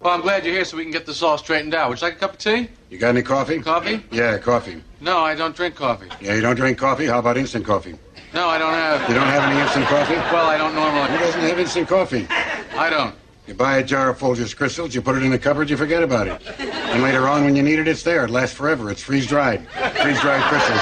Well, I'm glad you're here so we can get this all straightened out. Would you like a cup of tea? You got any coffee? Coffee? Yeah, coffee. No, I don't drink coffee. Yeah, you don't drink coffee? How about instant coffee? No, I don't have... You don't have any instant coffee? Well, I don't normally... Who doesn't have instant coffee? I don't. You buy a jar of Folgers Crystals, you put it in the cupboard, you forget about it. And later on, when you need it, it's there. It lasts forever. It's freeze-dried. Freeze-dried crystals.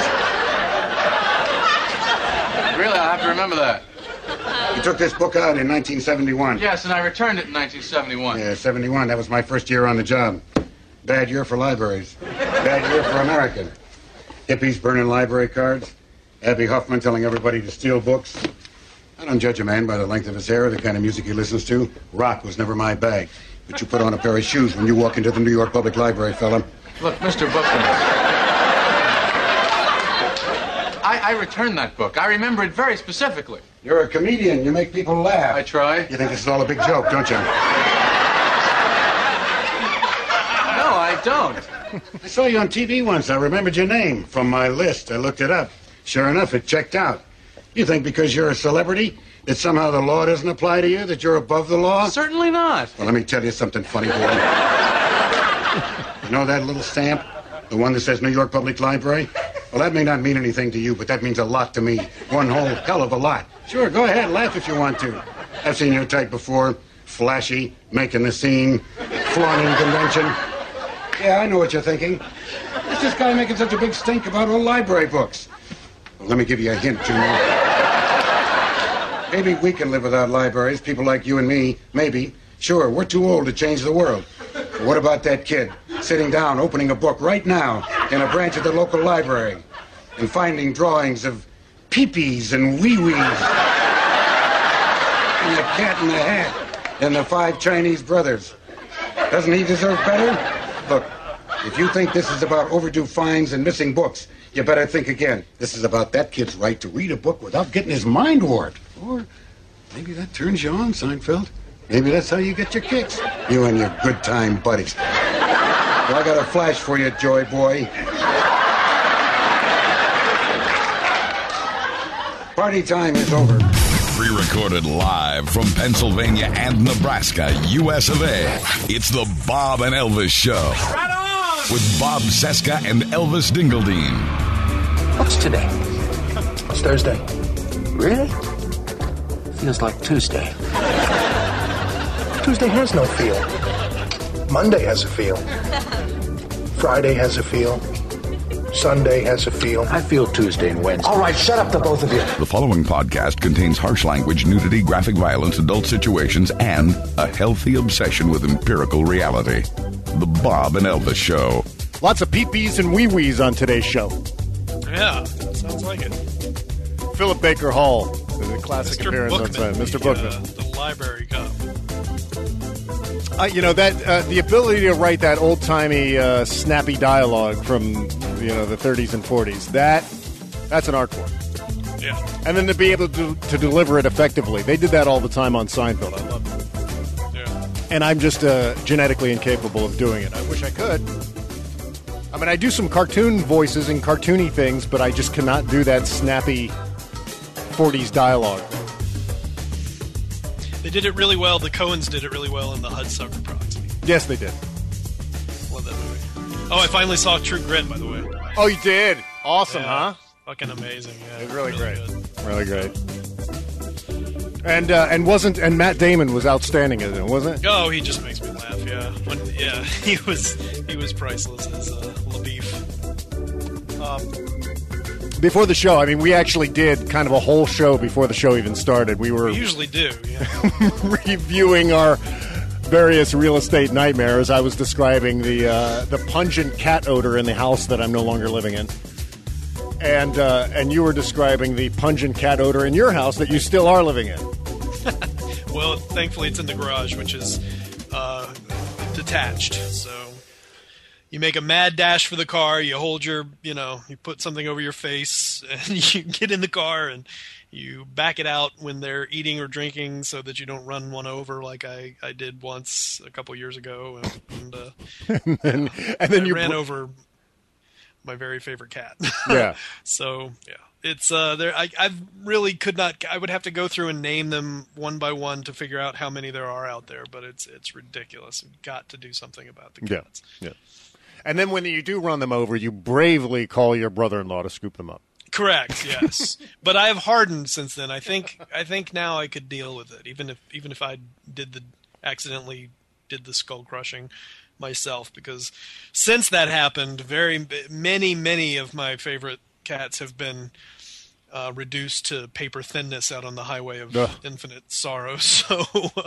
Really, I'll have to remember that. You took this book out in 1971. Yes, and I returned it in 1971. Yeah, 71. That was my first year on the job. Bad year for libraries. Bad year for America. Hippies burning library cards. Abby Hoffman telling everybody to steal books. I don't judge a man by the length of his hair or the kind of music he listens to. Rock was never my bag. But you put on a pair of shoes when you walk into the New York Public Library, fella. Look, Mr. Bookman. I returned that book. I remember it very specifically. You're a comedian. You make people laugh. I try. You think this is all a big joke, don't you? No, I don't. I saw you on TV once. I remembered your name from my list. I looked it up. Sure enough, it checked out. You think because you're a celebrity that somehow the law doesn't apply to you, that you're above the law? Certainly not. Well, let me tell you something funny, boy. You know that little stamp? The one that says New York Public Library? Well, that may not mean anything to you, but that means a lot to me. One whole hell of a lot. Sure, go ahead, laugh if you want to. I've seen your type before. Flashy, making the scene, flaunting convention. Yeah, I know what you're thinking. What's this guy making such a big stink about old library books? Well, let me give you a hint, Junior. Maybe we can live without libraries, people like you and me. Maybe. Sure, we're too old to change the world. But what about that kid sitting down, opening a book right now in a branch of the local library and finding drawings of peepees and wee-wees and the Cat in the Hat and the 5 Chinese brothers? Doesn't he deserve better? Look, if you think this is about overdue fines and missing books, you better think again. This is about that kid's right to read a book without getting his mind warped. Or maybe that turns you on, Seinfeld. Maybe that's how you get your kicks. You and your good time buddies. Well, I got a flash for you, Joy Boy. Party time is over. Pre-recorded live from Pennsylvania and Nebraska, US of A. It's the Bob and Elvis Show. Right on! With Bob Cesca and Elvis Dingledine. What's today? It's Thursday. Really? Feels like Tuesday. Tuesday has no feel. Monday has a feel. Friday has a feel. Sunday has a feel. I feel Tuesday and Wednesday. All right, shut up, the both of you. The following podcast contains harsh language, nudity, graphic violence, adult situations, and a healthy obsession with empirical reality. The Bob and Elvis Show. Lots of peepees and wee-wees on today's show. Yeah, sounds like it. Philip Baker Hall, the classic Mr. appearance Bookman, on Mr. Bookman. The library cop. The ability to write that old-timey, snappy dialogue from, the 30s and 40s, that's an art form. Yeah. And then to be able to deliver it effectively. They did that all the time on Seinfeld. I love it. Yeah. And I'm just genetically incapable of doing it. I wish I could. I mean, I do some cartoon voices and cartoony things, but I just cannot do that snappy 40s dialogue. They did it really well. The Coens did it really well in the Hudsucker Proxy. Yes, they did. Love that movie. Oh, I finally saw True Grit, by the way. Oh, you did? Awesome, Yeah, huh? Fucking amazing. Yeah, It's really great. good. Really great. And Matt Damon was outstanding in it, wasn't it? Oh, he just makes me laugh. Yeah, he was priceless as LaBeef. Before the show, I mean, we actually did kind of a whole show before the show even started. We were We usually do. Yeah. reviewing our various real estate nightmares. I was describing the pungent cat odor in the house that I'm no longer living in. And you were describing the pungent cat odor in your house that you still are living in. Well, thankfully it's in the garage, which is detached. So you make a mad dash for the car. You hold you put something over your face, and you get in the car and you back it out when they're eating or drinking, so that you don't run one over like I did once a couple years ago, and then you ran over my very favorite cat. Yeah. So yeah, It's there. I really could not. I would have to go through and name them one by one to figure out how many there are out there. But it's ridiculous. We've got to do something about the cats. Yeah. And then when you do run them over, you bravely call your brother-in-law to scoop them up. Correct. Yes, but I have hardened since then. I think now I could deal with it, even if I accidentally did the skull crushing myself, because since that happened, many of my favorite cats have been reduced to paper thinness out on the highway of infinite sorrow. So,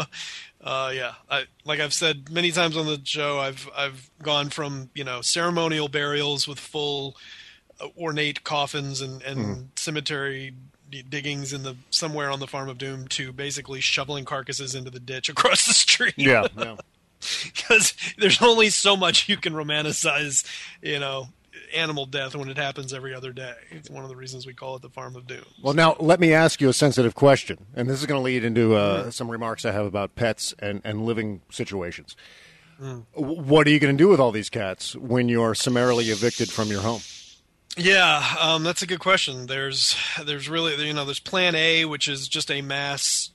like I've said many times on the show, I've gone from ceremonial burials with full ornate coffins and cemetery diggings somewhere on the Farm of Doom to basically shoveling carcasses into the ditch across the street. Yeah. Because there's only so much you can romanticize, animal death when it happens every other day. It's one of the reasons we call it the Farm of Doom. Well, now let me ask you a sensitive question, and this is going to lead into some remarks I have about pets and living situations. What are you going to do with all these cats when you're summarily evicted from your home? Yeah, that's a good question. There's really, there's Plan A, which is just a mass,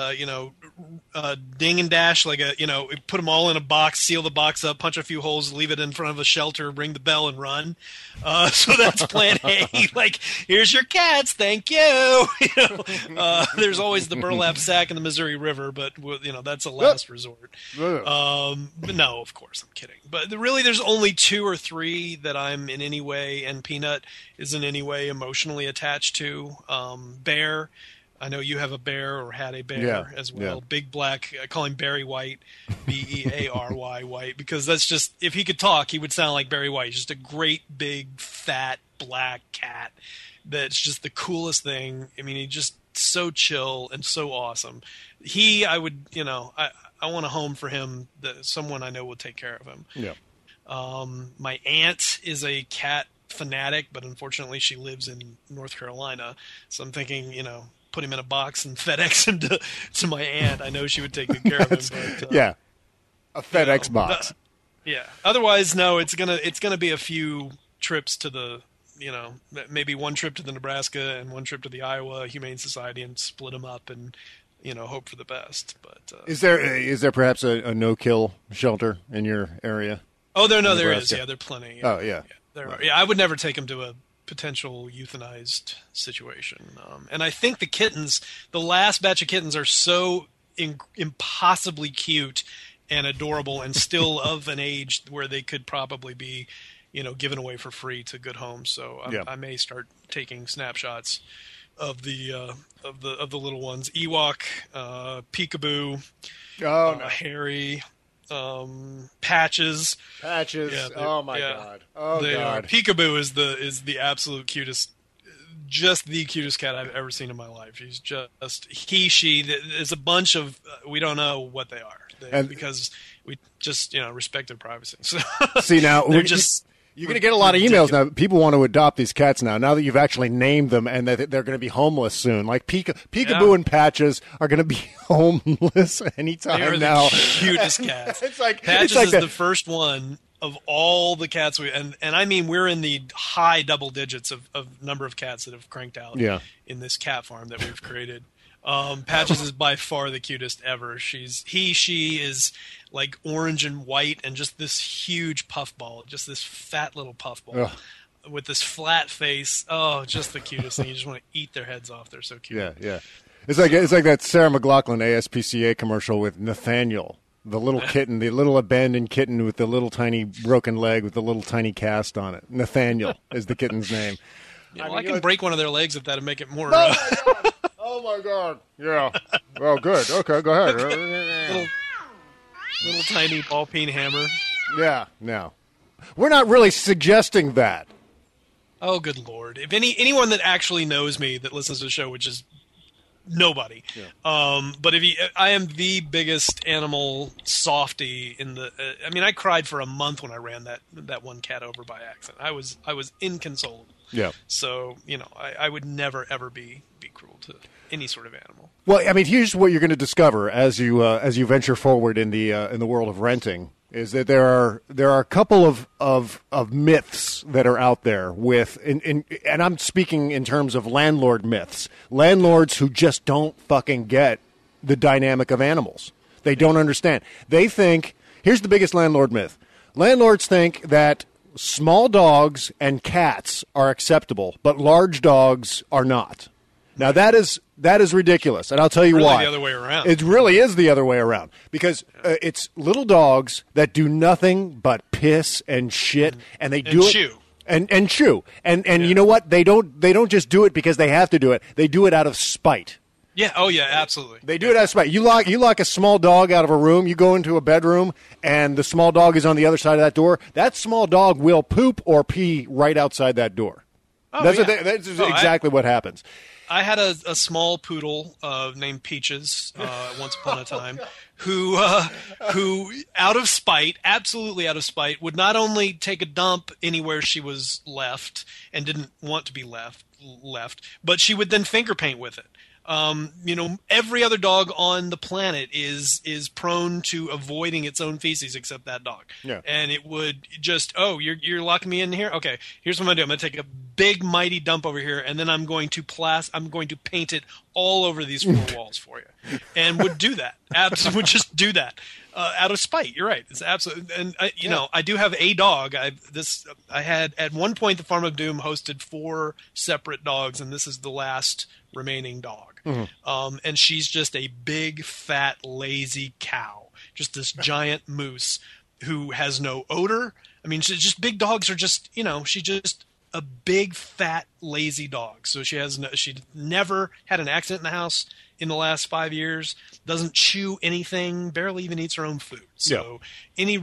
ding and dash, like put them all in a box, seal the box up, punch a few holes, leave it in front of a shelter, ring the bell, and run. So that's Plan A. Like, here's your cats, thank you. There's always the burlap sack in the Missouri River, but that's a last resort. But no, of course, I'm kidding. But really, there's only 2 or 3 that I'm in any way, and Peanut is in any way emotionally attached to. Bear. I know you have a bear or had a bear as well. Yeah. Big black, I call him Barry White, Beary White, because that's just, if he could talk, he would sound like Barry White. He's just a great, big, fat, black cat that's just the coolest thing. I mean, he's just so chill and so awesome. I want a home for him, someone I know will take care of him. Yeah. My aunt is a cat fanatic, but unfortunately she lives in North Carolina. So I'm thinking, put him in a box and FedEx him to my aunt. I know she would take good care of him. But, a FedEx box. Otherwise, no. It's gonna be a few trips to the, maybe one trip to the Nebraska and one trip to the Iowa Humane Society, and split them up and hope for the best. But is there perhaps a no-kill shelter in your area? Oh, there is. Yeah, there are plenty. Oh, yeah. There are. Yeah, I would never take him to a potential euthanized situation. And I think the last batch of kittens are so impossibly cute and adorable and still of an age where they could probably be, given away for free to good homes. So I may start taking snapshots of the little ones. Ewok, Peekaboo, Harry, Patches. Yeah, oh my God. Oh God. Peekaboo is the absolute cutest, just the cutest cat I've ever seen in my life. She's just she. There's a bunch of we don't know what they are because we just respect their privacy. So see now they're just. You're going to get a lot of emails now. People want to adopt these cats now that you've actually named them and that they're going to be homeless soon. Like Peekaboo and Patches are going to be homeless anytime now. They are the cutest cats. Patches is the first one of all the cats and I mean we're in the high double digits of number of cats that have cranked out in this cat farm that we've created. Patches is by far the cutest ever. She is like orange and white and just this huge puffball, just this fat little puffball with this flat face. Oh, just the cutest thing. You just want to eat their heads off. They're so cute. Yeah. It's like that Sarah McLachlan ASPCA commercial with Nathaniel, the little kitten, the little abandoned kitten with the little tiny broken leg with the little tiny cast on it. Nathaniel is the kitten's name. Yeah, I can break one of their legs if that'd make it more. Oh my God! Yeah. Oh, good. Okay, go ahead. Little tiny ball peen hammer. Yeah. No, we're not really suggesting that. Oh, good Lord! If anyone that actually knows me that listens to the show, which is nobody, but I am the biggest animal softy in the. I mean, I cried for a month when I ran that one cat over by accident. I was inconsolable. Yeah. So I would never ever be cruel to any sort of animal. Well, I mean, here's what you're going to discover as you venture forward in the world of renting. is that there are a couple of myths that are out there with, and I'm speaking in terms of landlord myths. Landlords who just don't fucking get the dynamic of animals. They don't understand. They think, here's the biggest landlord myth. Landlords think that small dogs and cats are acceptable, but large dogs are not. Now, that is ridiculous, and I'll tell you really why. The other way around. It really is the other way around, because it's little dogs that do nothing but piss and shit, and they do it. Chew. And chew. And you know what? They don't just do it because they have to do it. They do it out of spite. Yeah. Oh, yeah. Absolutely. They do it out of spite. You lock a small dog out of a room. You go into a bedroom, and the small dog is on the other side of that door. That small dog will poop or pee right outside that door. Oh, That's yeah. exactly what happens. I had a small poodle named Peaches once upon a time who out of spite, absolutely out of spite, would not only take a dump anywhere she was left and didn't want to be left, but she would then finger paint with it. Every other dog on the planet is prone to avoiding its own feces except that dog. Yeah. And it would just, you're locking me in here? Okay, here's what I'm going to do. I'm going to take a big, mighty dump over here, and then I'm going to paint it all over these four walls for you. And would do that. Would just do that. Out of spite. You're right. It's absolutely, and I do have a dog. I had at one point the Farm of Doom hosted 4 separate dogs, and this is the last remaining dog. Mm-hmm. And she's just a big, fat, lazy cow, just this giant moose who has no odor. I mean, she's just big dogs are just she's just a big, fat, lazy dog. So she never had an accident in the house in the last 5 years, doesn't chew anything, barely even eats her own food. So any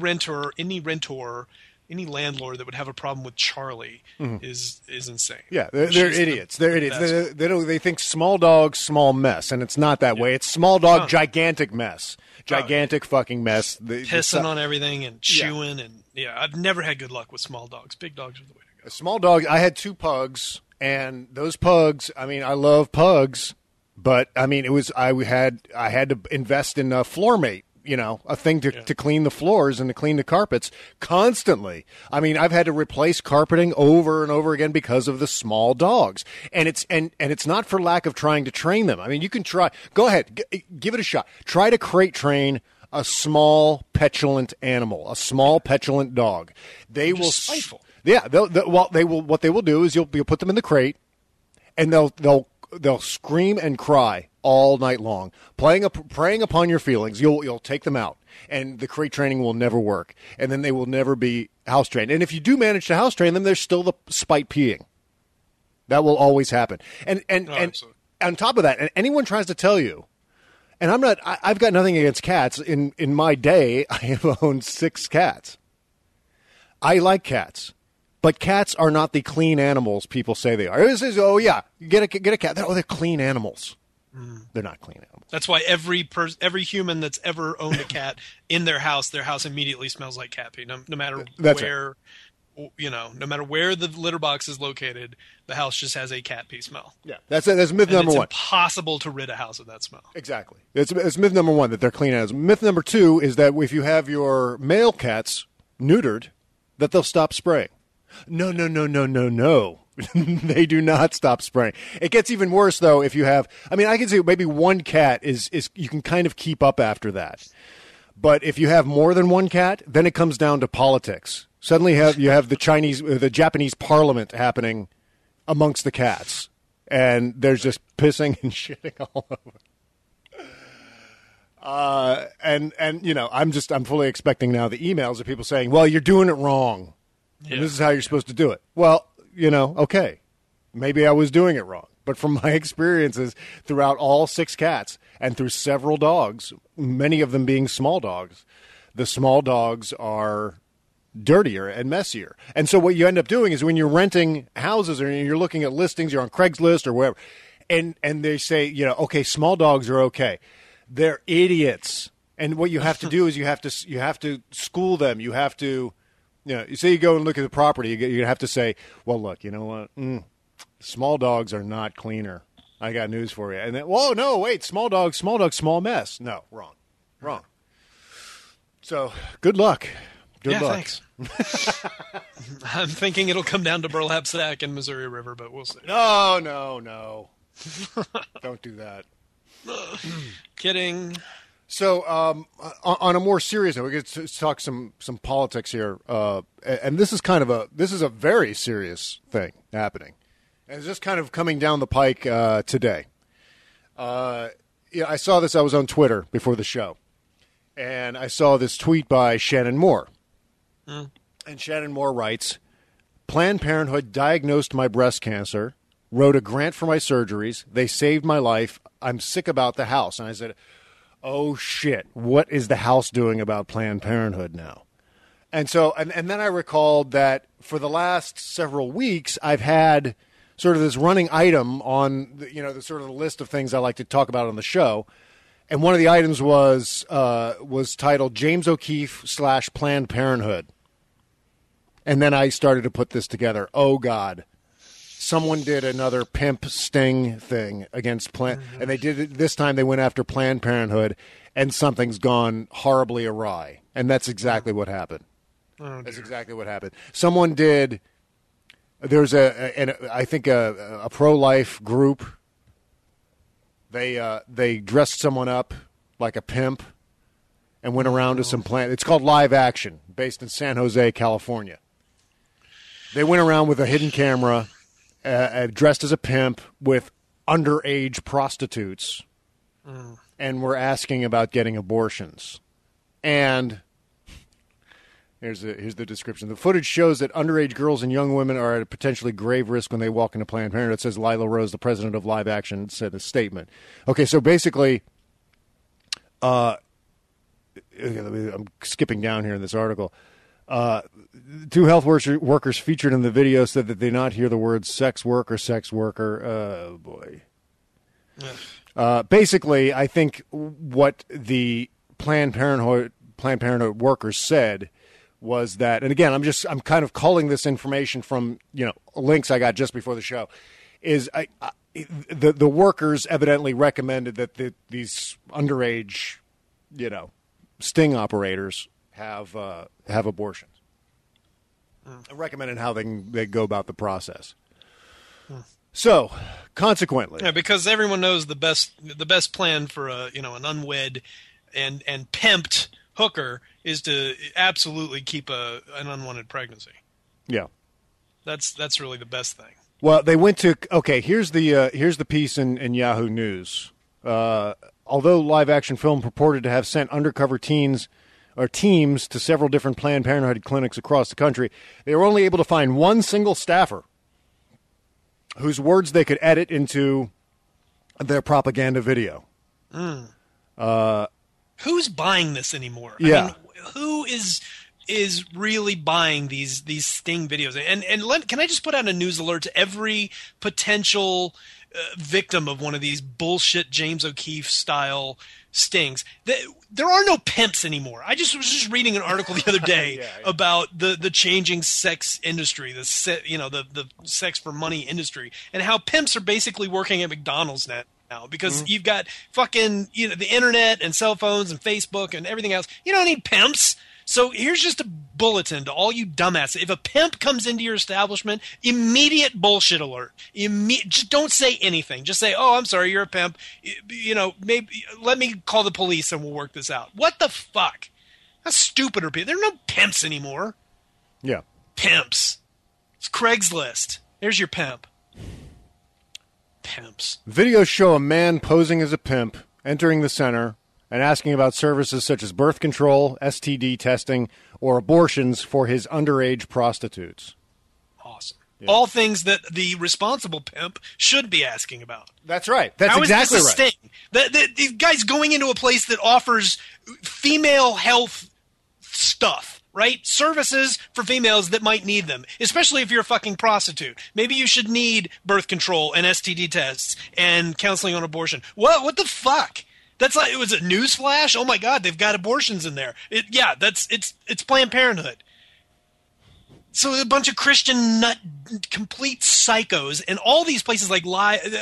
landlord that would have a problem with Charlie is insane. Yeah, they're idiots. They're idiots. They think small dog, small mess, and it's not that way. It's small dog, gigantic mess. Gigantic fucking mess. Pissing on everything and chewing and I've never had good luck with small dogs. Big dogs are the way to go. A small dog. I had 2 pugs, and those pugs. I mean, I love pugs, but I mean, I had to invest in a floor mate. A thing to clean the floors and to clean the carpets constantly. I mean, I've had to replace carpeting over and over again because of the small dogs. And it's not for lack of trying to train them. I mean, you can try. Go ahead, give it a shot. Try to crate train a small petulant animal, a small petulant dog. They will spiteful. Yeah, what they will do is you'll put them in the crate, and they'll scream and cry all night long, preying upon your feelings. You'll take them out, and the crate training will never work, and then they will never be house trained. And if you do manage to house train them, there's still the spite peeing. That will always happen. And on top of that, and anyone tries to tell you, and I've got nothing against cats. In my day, I have owned 6 cats. I like cats. But cats are not the clean animals people say they are. It says, get a cat. They're clean animals. They're not clean animals. That's why every human that's ever owned a cat in their house immediately smells like cat pee. No matter where, no matter where the litter box is located, the house just has a cat pee smell. Yeah, that's myth number 1. It's impossible to rid a house of that smell. Exactly. It's myth number 1 that they're clean animals. Myth number 2 is that if you have your male cats neutered, that they'll stop spraying. No. They do not stop spraying. It gets even worse, though, if you have... I mean, I can say maybe one cat is you can kind of keep up after that. But if you have more than one cat, then it comes down to politics. Suddenly you have the Japanese parliament happening amongst the cats. And there's just pissing and shitting all over. I'm fully expecting now the emails of people saying, well, you're doing it wrong. And this is how you're supposed to do it. Well, okay, maybe I was doing it wrong. But from my experiences throughout all 6 cats and through several dogs, many of them being small dogs, the small dogs are dirtier and messier. And so what you end up doing is when you're renting houses or you're looking at listings, you're on Craigslist or wherever, and they say, okay, small dogs are okay. They're idiots. And what you have to do is you have to school them. You have to... you say you go and look at the property, you're going to have to say, well, look, you know what? Small dogs are not cleaner. I got news for you. And then, whoa, no, wait, small dog, small mess. No, wrong. So, good luck. Good yeah, luck. thanks. I'm thinking it'll come down to burlap sack and Missouri River, but we'll see. No. Don't do that. Kidding. So, on a more serious note, we get to talk some politics here, and this is a very serious thing happening, and it's just kind of coming down the pike today. I saw this. I was on Twitter before the show, and I saw this tweet by Shannon Moore, and Shannon Moore writes, "Planned Parenthood diagnosed my breast cancer, wrote a grant for my surgeries. They saved my life. I'm sick about the house." And I said, oh, shit, what is the House doing about Planned Parenthood now? And so, and then I recalled that for the last several weeks, I've had sort of this running item on, the sort of the list of things I like to talk about on the show. And one of the items was titled James O'Keefe / Planned Parenthood. And then I started to put this together. Oh, God. Someone did another pimp sting thing against Planned, and they did it this time. They went after Planned Parenthood, and something's gone horribly awry. And that's exactly what happened. That's exactly what happened. Someone did. There's I think a pro-life group. They dressed someone up like a pimp, and went around to some Planned. It's called Live Action, based in San Jose, California. They went around with a hidden camera. Dressed as a pimp with underage prostitutes, and were asking about getting abortions. And here's the description. The footage shows that underage girls and young women are at a potentially grave risk when they walk into Planned Parenthood. It says Lila Rose, the president of Live Action, said in a statement. Okay, so basically, I'm skipping down here in this article. Two health workers featured in the video said that they not hear the words sex work or sex worker. Oh, boy. Basically, I think what the Planned Parenthood workers said was that, and again, I'm kind of culling this information from, links I got just before the show, is the workers evidently recommended that these underage, sting operators have abortions. Recommended how they go about the process. So, consequently, yeah, because everyone knows the best plan for an unwed and pimped hooker is to absolutely keep an unwanted pregnancy. Yeah, that's really the best thing. Well, they went to here's the piece in Yahoo News. Although Live Action Film purported to have sent undercover teams to several different Planned Parenthood clinics across the country, they were only able to find one single staffer whose words they could edit into their propaganda video. Who's buying this anymore? Yeah. I mean, who is really buying these sting videos? And can I just put out a news alert to every potential victim of one of these bullshit James O'Keefe style stings? There are no pimps anymore. I was just reading an article the other day about the changing sex industry, the sex for money industry, and how pimps are basically working at McDonald's now because you've got fucking the internet and cell phones and Facebook and everything else. You don't need pimps. So here's just a bulletin to all you dumbasses. If a pimp comes into your establishment, immediate bullshit alert. Just don't say anything. Just say, "Oh, I'm sorry, you're a pimp. Maybe let me call the police and we'll work this out." What the fuck? How stupid are people? There are no pimps anymore. Yeah. Pimps. It's Craigslist. Here's your pimp. Pimps. Videos show a man posing as a pimp entering the center and asking about services such as birth control, STD testing, or abortions for his underage prostitutes. Awesome. Yeah. All things that the responsible pimp should be asking about. That's right. That's exactly right. How is this a sting? The guy's going into a place that offers female health stuff, right? Services for females that might need them, especially if you're a fucking prostitute. Maybe you should need birth control and STD tests and counseling on abortion. What the fuck? That's like, it was a newsflash. Oh my God, they've got abortions in there. It's Planned Parenthood. So a bunch of Christian nut, complete psychos, and all these places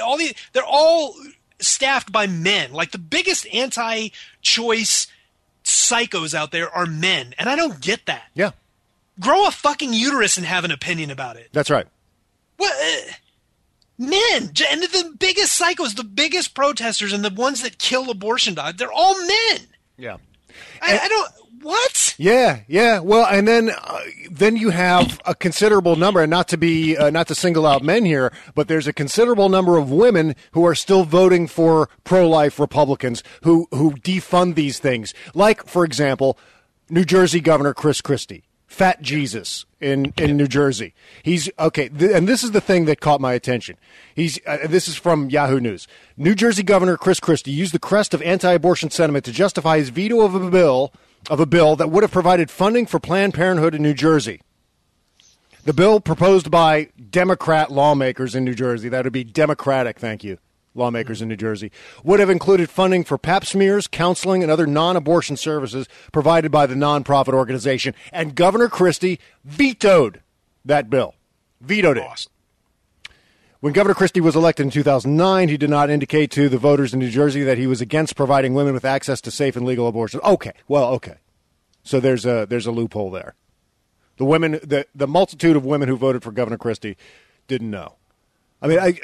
they're all staffed by men. Like the biggest anti-choice psychos out there are men, and I don't get that. Yeah, Grow a fucking uterus and have an opinion about it. that's right. What? Men, and the biggest psychos, the biggest protesters, and the ones that kill abortion dogs, they're all men. Yeah. I don't. What? Yeah. Well, and then you have a considerable number, and not to single out men here, but there's a considerable number of women who are still voting for pro-life Republicans who defund these things. Like, for example, New Jersey Governor Chris Christie, Fat Jesus in New Jersey. He's okay, and this is the thing that caught my attention. This is from Yahoo News. New Jersey Governor Chris Christie used the crest of anti-abortion sentiment to justify his veto of a bill that would have provided funding for Planned Parenthood in New Jersey. The bill proposed by Democrat lawmakers in New Jersey, that would be Democratic, thank you, lawmakers in New Jersey, would have included funding for pap smears, counseling, and other non-abortion services provided by the nonprofit organization. And Governor Christie vetoed that bill. Vetoed it. When Governor Christie was elected in 2009, he did not indicate to the voters in New Jersey that he was against providing women with access to safe and legal abortion. Okay. So there's a loophole there. The women, the multitude of women who voted for Governor Christie didn't know. I mean,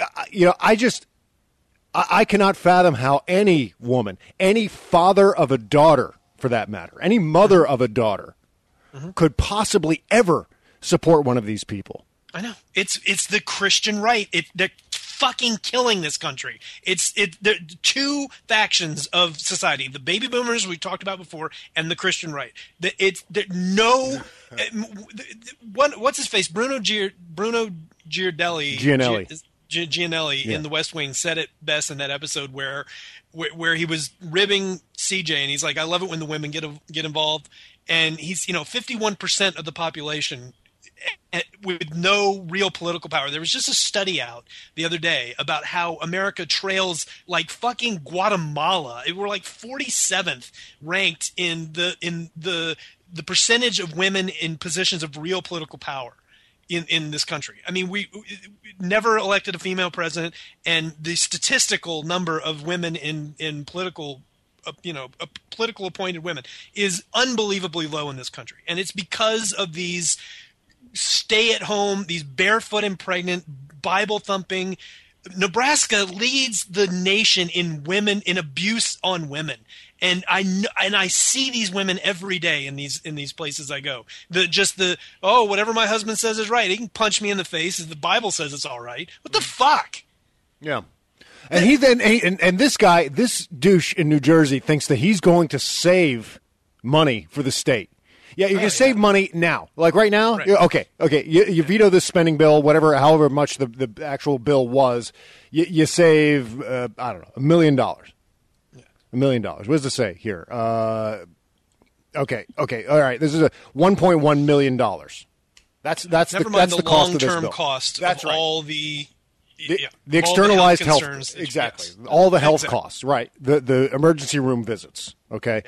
I cannot fathom how any woman, any father of a daughter, for that matter, any mother of a daughter, could possibly ever support one of these people. I know. It's the Christian right. They're fucking killing this country. They're two factions of society: the baby boomers we talked about before, and the Christian right. What's his face? Bruno Gianelli in The West Wing said it best in that episode where he was ribbing CJ, and he's like, "I love it when the women get involved," and he's 51% of the population with no real political power. There was just a study out the other day about how America trails like fucking Guatemala. We're like 47th ranked in the percentage of women in positions of real political power in this country. I mean, we never elected a female president, and the statistical number of women in political political appointed women is unbelievably low in this country. And it's because of these stay-at-home, these barefoot and pregnant, Bible-thumping. Nebraska leads the nation in abuse on women, and I see these women every day in these places I go. Whatever my husband says is right. He can punch me in the face as the Bible says it's all right. What the fuck? Yeah. And this douche in New Jersey thinks that he's going to save money for the state. Yeah, you're going to save money now. Like right now? Right. Okay. You veto this spending bill, however much the actual bill was. You save, I don't know, $1 million. Yeah. $1 million. What does it say here? Okay. All right. This is a $1.1 million. That's the cost of this bill. Never mind the long-term cost of all the externalized health health concerns. Exactly. All the health costs, right. The emergency room visits, okay.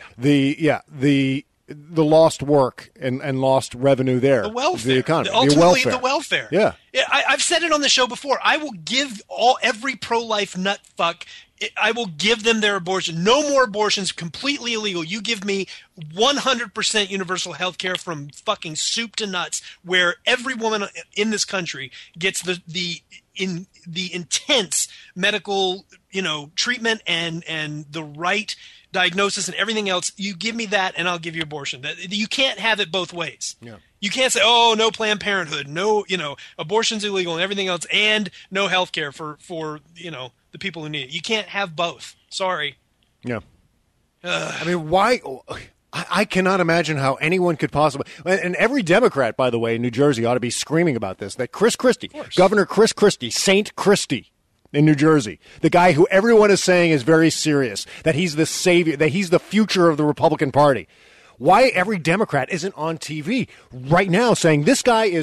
The lost work and lost revenue there. The welfare. The economy. Ultimately, the welfare. Yeah. I've said it on the show before. I will give every pro-life nut fuck, I will give them their abortion. No more abortions, completely illegal. You give me 100% universal health care from fucking soup to nuts, where every woman in this country gets the intense medical, treatment and the right diagnosis and everything else. You give me that and I'll give you abortion. You can't have it both ways. Yeah. You can't say, no Planned Parenthood, no, abortion's illegal and everything else, and no health care for the people who need it. You can't have both. Sorry. Yeah. I mean, why? I cannot imagine how anyone could possibly. And every Democrat, by the way, in New Jersey ought to be screaming about this. That Chris Christie, Governor Chris Christie, Saint Christie in New Jersey, the guy who everyone is saying is very serious, that he's the savior, that he's the future of the Republican Party. Why every Democrat isn't on TV right now saying this guy is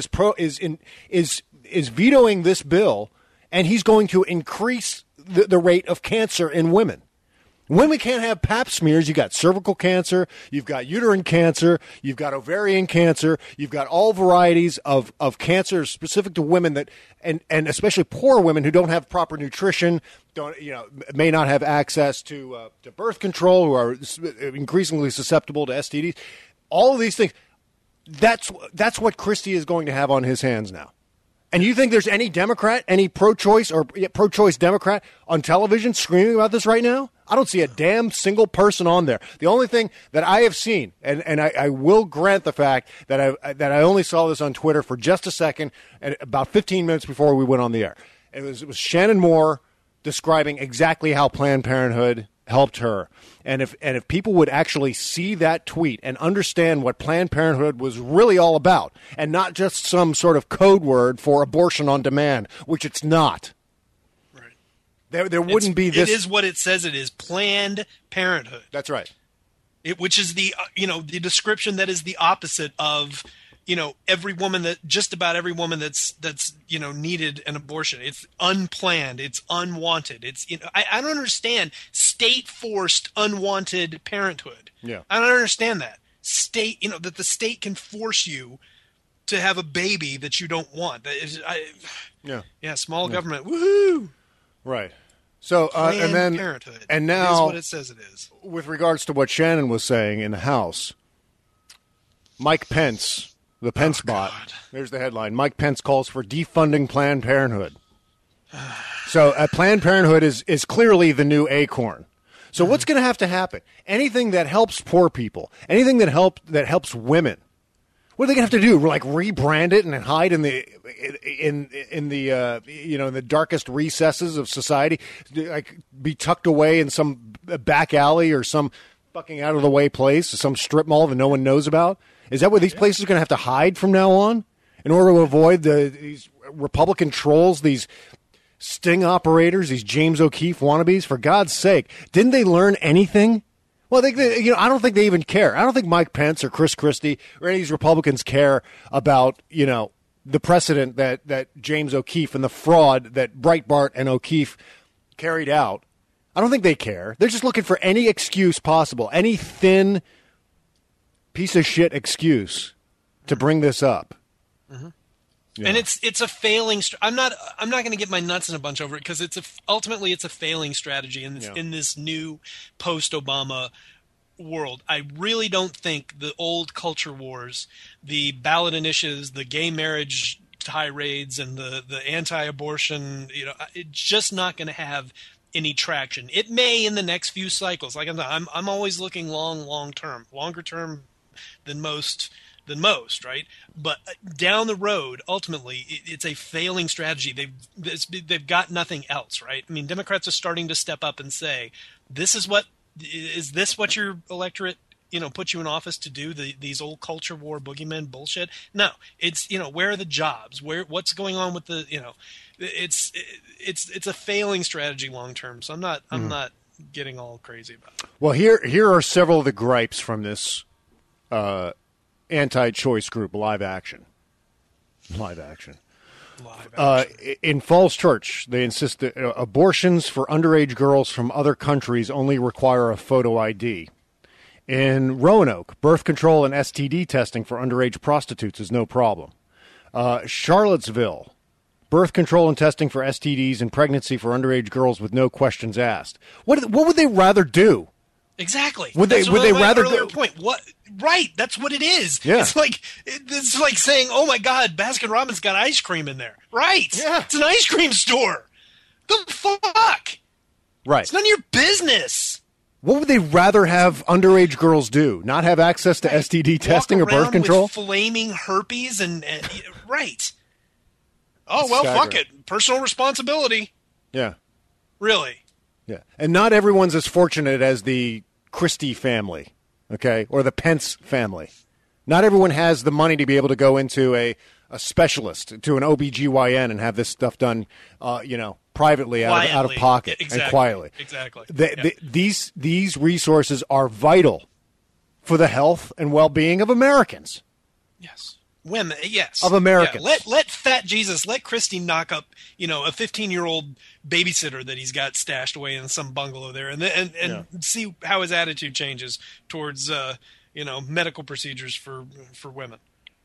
vetoing this bill and he's going to increase the rate of cancer in women? Women can't have pap smears. You've got cervical cancer. You've got uterine cancer. You've got ovarian cancer. You've got all varieties of cancer specific to women that, and especially poor women who don't have proper nutrition, may not have access to birth control, who are increasingly susceptible to STDs. All of these things. That's what Christie is going to have on his hands now. And you think there's any Democrat, any pro-choice or pro-choice Democrat on television screaming about this right now? I don't see a damn single person on there. The only thing that I have seen, and I will grant the fact that I only saw this on Twitter for just a second, and about 15 minutes before we went on the air. It was Shannon Moore describing exactly how Planned Parenthood helped her. And if people would actually see that tweet and understand what Planned Parenthood was really all about, and not just some sort of code word for abortion on demand, which it's not. Right. There wouldn't be this. It is what it says it is, Planned Parenthood. That's right. Which is the the description that is the opposite of just about every woman that's needed an abortion. It's unplanned. It's unwanted. It's I don't understand state-forced unwanted parenthood. Yeah, I don't understand that that the state can force you to have a baby that you don't want. Small government. Woohoo! Right. So and then Parenthood. And now it is what it says it is. With regards to what Shannon was saying in the House, Mike Pence. The Pence bot. There's the headline. Mike Pence calls for defunding Planned Parenthood. So Planned Parenthood is clearly the new acorn. So what's going to happen? Anything that helps poor people, anything that helps women, what are they going to have to do? Like rebrand it and hide in the darkest recesses of society, like be tucked away in some back alley or some fucking out of the way place, some strip mall that no one knows about? Is that what these places are going to have to hide from now on in order to avoid these Republican trolls, these sting operators, these James O'Keefe wannabes? For God's sake, didn't they learn anything? Well, I don't think they even care. I don't think Mike Pence or Chris Christie or any of these Republicans care about, the precedent that James O'Keefe and the fraud that Breitbart and O'Keefe carried out. I don't think they care. They're just looking for any excuse possible, any thin piece of shit excuse to bring this up. Mm-hmm. Yeah. And it's a failing. I'm not going to get my nuts in a bunch over it because ultimately it's a failing strategy in this new post-Obama world. I really don't think the old culture wars, the ballot initiatives, the gay marriage tirades, and the anti-abortion, it's just not going to have any traction. It may in the next few cycles. Like I'm always looking long term, longer term than most, right? But down the road, ultimately, it's a failing strategy. They've got nothing else, right? I mean, Democrats are starting to step up and say, is this what your electorate, put you in office to do? These old culture war boogeymen bullshit? No, it's, where are the jobs? What's going on with the, it's a failing strategy long term. So I'm not getting all crazy about it. Well, here are several of the gripes from this anti-choice group, Live Action. In Falls Church, they insist that abortions for underage girls from other countries only require a photo ID. In Roanoke, birth control and STD testing for underage prostitutes is no problem. Charlottesville, birth control and testing for STDs and pregnancy for underage girls with no questions asked. What would they rather do? Exactly. Would they rather do? Point. What? Right. That's what it is. Yeah. It's like saying, "Oh my God, Baskin Robbins got ice cream in there." Right. Yeah. It's an ice cream store. The fuck. Right. It's none of your business. What would they rather have underage girls do? Not have access to STD testing or birth control? With flaming herpes and right. Oh well, fuck it. Personal responsibility. Yeah. Really. Yeah. And not everyone's as fortunate as the Christie family, okay, or the Pence family. Not everyone has the money to be able to go into a specialist, to an OBGYN and have this stuff done, privately out of pocket and quietly. Exactly. These resources are vital for the health and well-being of Americans. Yes. Women, yes. Of Americans. Yeah, let fat Jesus, let Christie knock up, a 15-year-old babysitter that he's got stashed away in some bungalow there, and see how his attitude changes towards, medical procedures for women.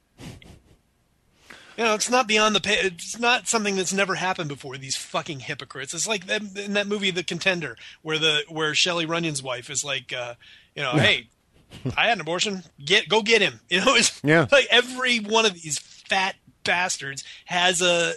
It's not beyond it's not something that's never happened before. These fucking hypocrites. It's like in that movie, The Contender, where Shelley Runyon's wife is like, hey, I had an abortion. Go get him. It's like every one of these fat bastards has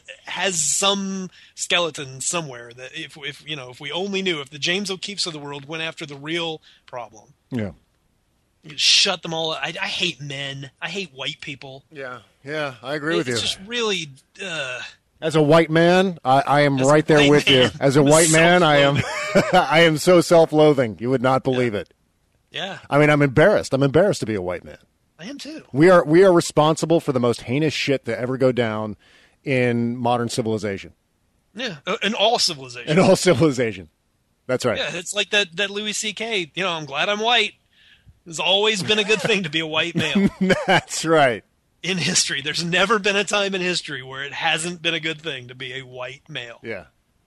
some skeleton somewhere that if we only knew, if the James O'Keefes of the world went after the real problem. Yeah. Shut them all up. I hate men. I hate white people. Yeah, I agree with you. It's just really. As a white man, I am right there with you. As a white man, I am so self-loathing. You would not believe it. Yeah. I mean, I'm embarrassed. I'm embarrassed to be a white man. I am too. We are responsible for the most heinous shit to ever go down in modern civilization. Yeah, in all civilization. In all civilization. That's right. Yeah, it's like that Louis C.K. I'm glad I'm white. It's always been a good thing to be a white male. That's right. In history, there's never been a time in history where it hasn't been a good thing to be a white male. Yeah.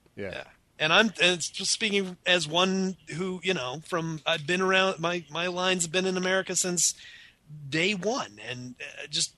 And it's just speaking as one who, I've been around, my lines have been in America since day one, and just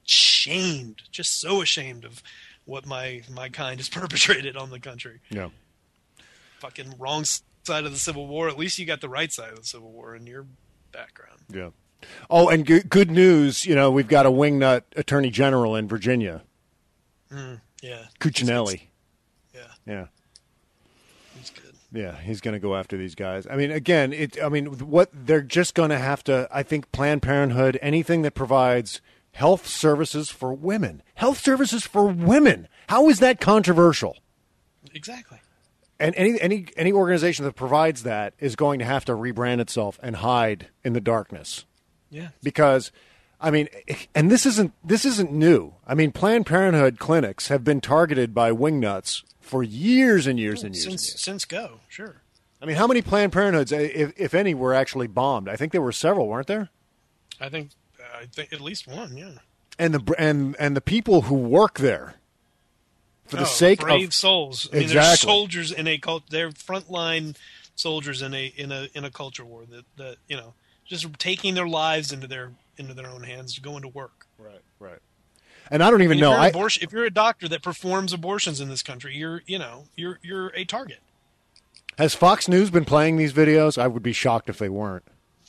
so ashamed of what my kind has perpetrated on the country. Yeah. Fucking wrong side of the Civil War. At least you got the right side of the Civil War in your background. Yeah. Oh, and good news, we've got a wingnut attorney general in Virginia. Yeah. Cuccinelli. Yeah. He's good. Yeah, he's going to go after these guys. I mean, again, what they're just going to have to, I think, Planned Parenthood, anything that provides health services for women. Health services for women. How is that controversial? Exactly. And any organization that provides that is going to have to rebrand itself and hide in the darkness. Yeah. Because, and this isn't new. Planned Parenthood clinics have been targeted by wingnuts for years and years and years. Since go, sure. How many Planned Parenthoods, if any, were actually bombed? I think there were several, weren't there? I think at least one, yeah. And the people who work there, for the sake of brave souls. Exactly. They're soldiers in a cult. They're frontline soldiers in a culture war that just taking their lives into their own hands, going to work. Right. And I don't even know. If you're a doctor that performs abortions in this country, you're a target. Has Fox News been playing these videos? I would be shocked if they weren't.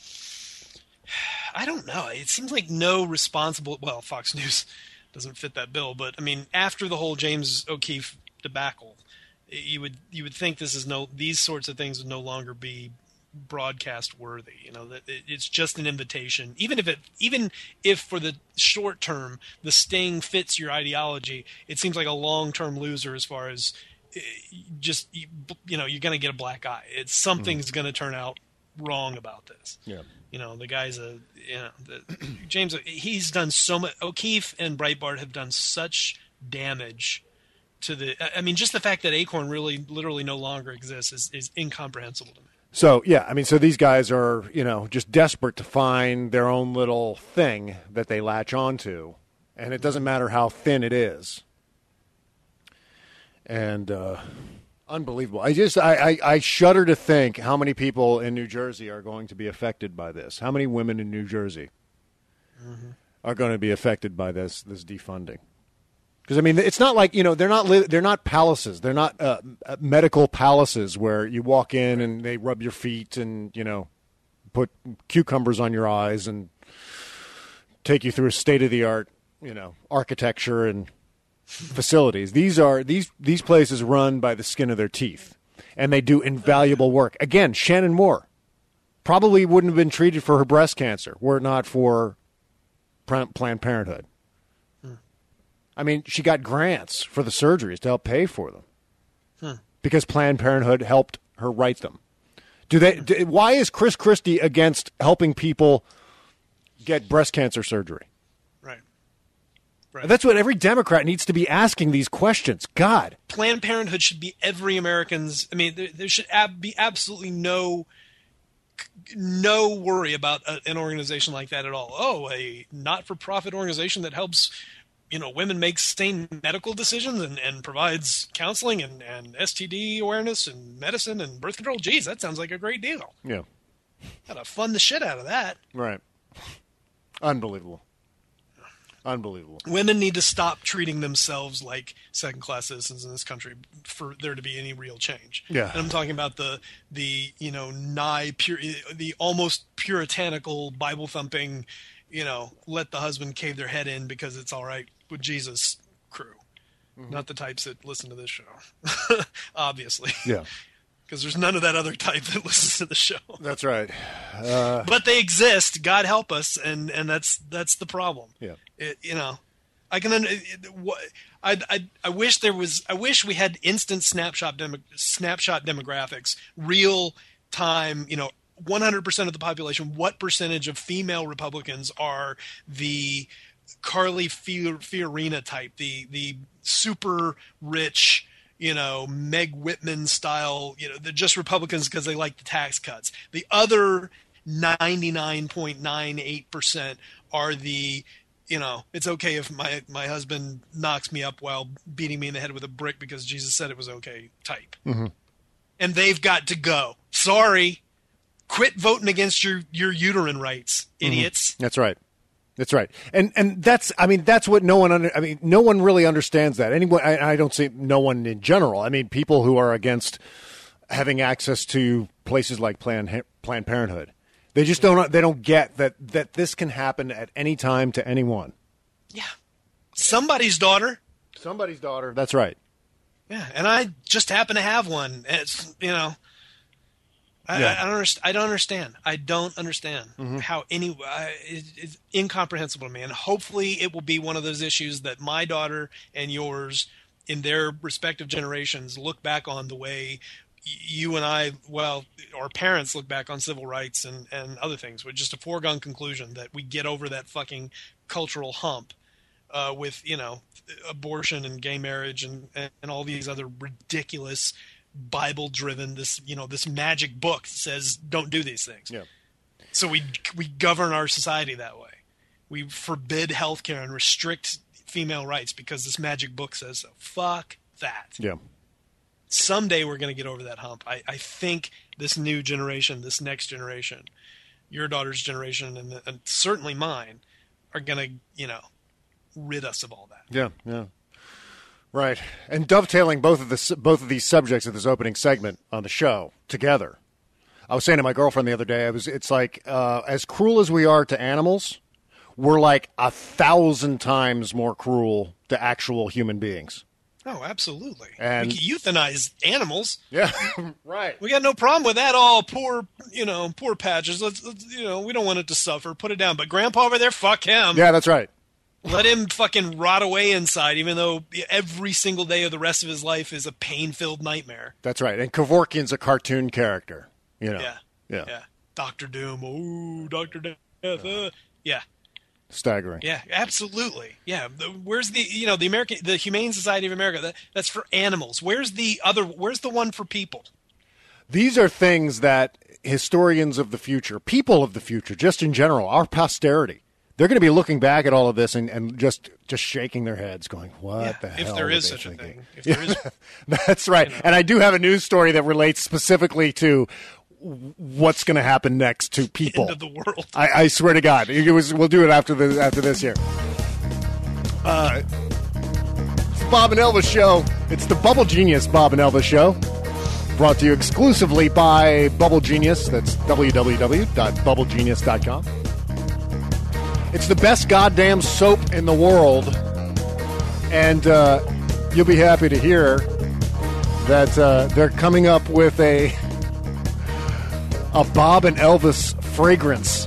I don't know. It seems like Fox News doesn't fit that bill, but after the whole James O'Keefe debacle, you would think these sorts of things would no longer be broadcast worthy. That it's just an invitation. Even if for the short term the sting fits your ideology, it seems like a long-term loser as far as you're going to get a black eye. Something's going to turn out wrong about this. Yeah. The guy's James, he's done so much. O'Keefe and Breitbart have done such damage to just the fact that Acorn really literally no longer exists is incomprehensible to me. So, yeah, so these guys are, just desperate to find their own little thing that they latch onto, and it doesn't matter how thin it is. And unbelievable. I shudder to think how many people in New Jersey are going to be affected by this. How many women in New Jersey are going to be affected by this defunding? Because it's not like they're not palaces. They're not medical palaces where you walk in and they rub your feet and put cucumbers on your eyes and take you through state of the art architecture and facilities. These places run by the skin of their teeth, and they do invaluable work. Again, Shannon Moore probably wouldn't have been treated for her breast cancer were it not for Planned Parenthood. She got grants for the surgeries to help pay for them because Planned Parenthood helped her write them. Why is Chris Christie against helping people get breast cancer surgery? Right. That's what every Democrat needs to be asking these questions. God. Planned Parenthood should be every American's. There should be absolutely no worry about an organization like that at all. Oh, a not-for-profit organization that helps women make sane medical decisions and provides counseling and STD awareness and medicine and birth control. Geez, that sounds like a great deal. Yeah. Gotta fund the shit out of that. Right. Unbelievable. Unbelievable. Women need to stop treating themselves like second-class citizens in this country for there to be any real change. Yeah. And I'm talking about the almost puritanical, Bible-thumping, let the husband cave their head in because it's all right with Jesus crew. Mm-hmm. Not the types that listen to this show, obviously. Yeah. Because there's none of that other type that listens to the show. That's right. But they exist. God help us, and that's the problem. Yeah. I can. I wish there was. I wish we had instant snapshot demographics, real time. 100% of the population. What percentage of female Republicans are the Carly Fiorina type, the super rich, Meg Whitman style, they're just Republicans because they like the tax cuts. The other 99.98% are the, it's okay if my husband knocks me up while beating me in the head with a brick because Jesus said it was okay type. Mm-hmm. And they've got to go. Sorry. Quit voting against your uterine rights, idiots. Mm-hmm. That's right. That's right. And that's what no one no one really understands that. Anyone, I don't say no one in general. I mean, people who are against having access to places like Planned Parenthood. They just don't get that this can happen at any time to anyone. Yeah. Somebody's daughter. Somebody's daughter. That's right. Yeah, and I just happen to have one. It's, I don't understand. I don't understand how it's incomprehensible to me. And hopefully it will be one of those issues that my daughter and yours in their respective generations look back on the way you and I, our parents look back on civil rights and other things, with just a foregone conclusion that we get over that fucking cultural hump with, abortion and gay marriage and all these other ridiculous Bible-driven, this magic book says don't do these things. Yeah. So we govern our society that way. We forbid healthcare and restrict female rights because this magic book says so. Fuck that. Yeah. Someday we're going to get over that hump. I think this new generation, this next generation, your daughter's generation, and certainly mine, are going to, rid us of all that. Yeah, yeah. Right. And dovetailing both of these subjects of this opening segment on the show together, I was saying to my girlfriend the other day, it's like as cruel as we are to animals, we're like 1,000 times more cruel to actual human beings. Oh, absolutely. And we can euthanize animals. Yeah, right. We got no problem with that. Oh, poor Patches. Let's we don't want it to suffer. Put it down. But Grandpa over there, fuck him. Yeah, that's right. Let him fucking rot away inside, even though every single day of the rest of his life is a pain-filled nightmare. That's right. And Kevorkian's a cartoon character. Yeah. Dr. Doom. Oh, Dr. Death. Yeah. Staggering. Yeah, absolutely. Yeah. Where's the the Humane Society of America? That's for animals. Where's the one for people? These are things that historians of the future, people of the future, just in general, our posterity, they're going to be looking back at all of this and just shaking their heads, going, "What the hell?" If there is such a thing. If there is, that's right. And I do have a news story that relates specifically to what's going to happen next to people. End of the world. I swear to God, we'll do it after this here. It's the Bob and Elvis Show. It's the Bubble Genius Bob and Elvis Show. Brought to you exclusively by Bubble Genius. That's www.bubblegenius.com. It's the best goddamn soap in the world. And you'll be happy to hear that they're coming up with a Bob and Elvis fragrance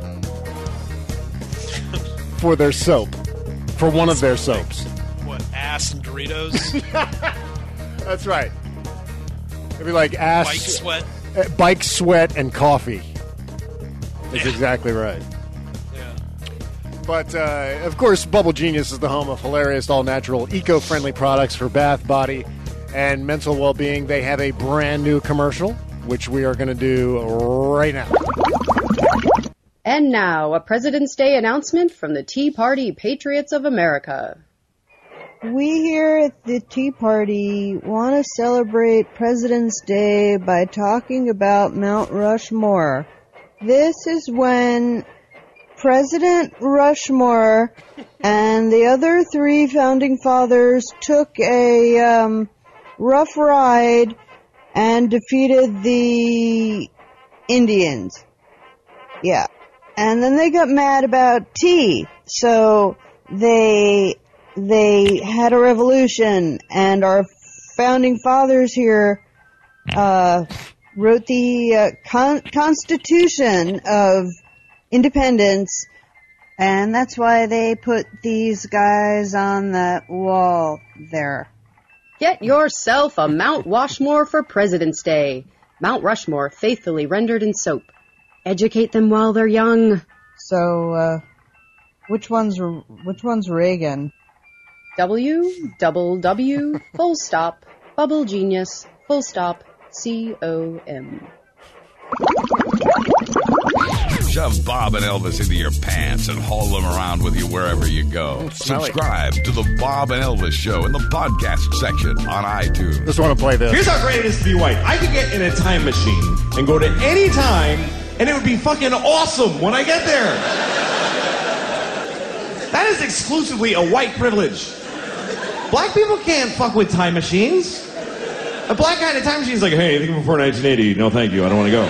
for their soap. For one of their soaps. What, ass and Doritos? That's right. It'd be like ass, bike sweat, bike sweat, and coffee. That's exactly right. Yeah. But of course, Bubble Genius is the home of hilarious, all-natural, eco-friendly products for bath, body, and mental well-being. They have a brand new commercial, which we are going to do right now. And now, a President's Day announcement from the Tea Party Patriots of America. We here at the Tea Party want to celebrate President's Day by talking about Mount Rushmore. This is when President Rushmore and the other 3 founding fathers took a rough ride and defeated the Indians. Yeah. And then they got mad about tea, so they had a revolution, and our founding fathers here wrote the Constitution of Independence, and that's why they put these guys on that wall there. Get yourself a Mount Washmore for President's Day. Mount Rushmore, faithfully rendered in soap. Educate them while they're young. So, which one's Reagan? WWW, full stop, bubble genius, full stop, COM. Shove Bob and Elvis into your pants and haul them around with you wherever you go. Subscribe to the Bob and Elvis Show in the podcast section on iTunes. Just want to play this. Here's how great it is to be white. I could get in a time machine and go to any time, and it would be fucking awesome when I get there. That is exclusively a white privilege. Black people can't fuck with time machines. A black guy in a time machine is like, hey, anything before 1980? No, thank you. I don't want to go.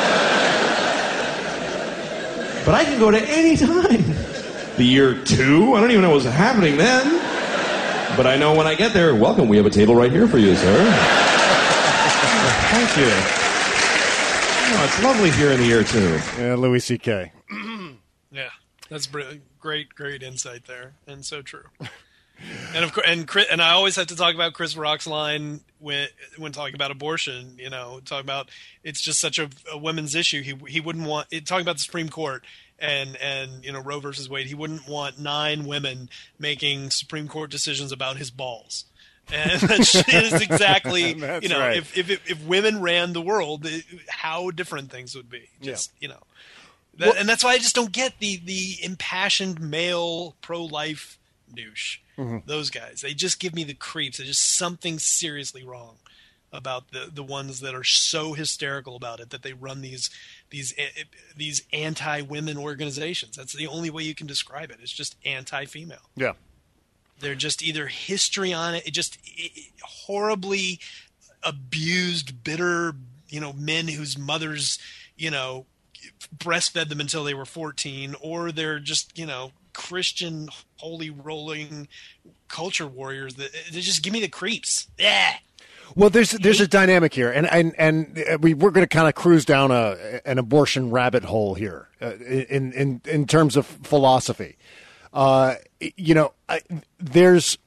But I can go to any time. The year 2? I don't even know what's happening then. But I know when I get there, welcome, we have a table right here for you, sir. Thank you. Oh, it's lovely here in the year 2. Yeah, Louis C.K. Yeah, that's great insight there, and so true. And of course, and I always have to talk about Chris Rock's line when talking about abortion. You know, talking about it's just such a women's issue. He wouldn't want talking about the Supreme Court and you know Roe versus Wade. He wouldn't want 9 women making Supreme Court decisions about his balls. And that is exactly you know right. if women ran the world, how different things would be. Just you know, and that's why I just don't get the impassioned male pro-life douche. Mm-hmm. Those guys, they just give me the creeps. There's just something seriously wrong about the ones that are so hysterical about it that they run these anti-women organizations. That's the only way you can describe it. It's just anti-female. Yeah. They're just either histrionic, horribly abused, bitter, you know, men whose mothers, you know, breastfed them until they were 14, or they're just, you know, Christian holy rolling culture warriors that they just give me the creeps. Yeah. Well, there's a dynamic here, and we're going to kind of cruise down an abortion rabbit hole here in terms of philosophy. You know, there's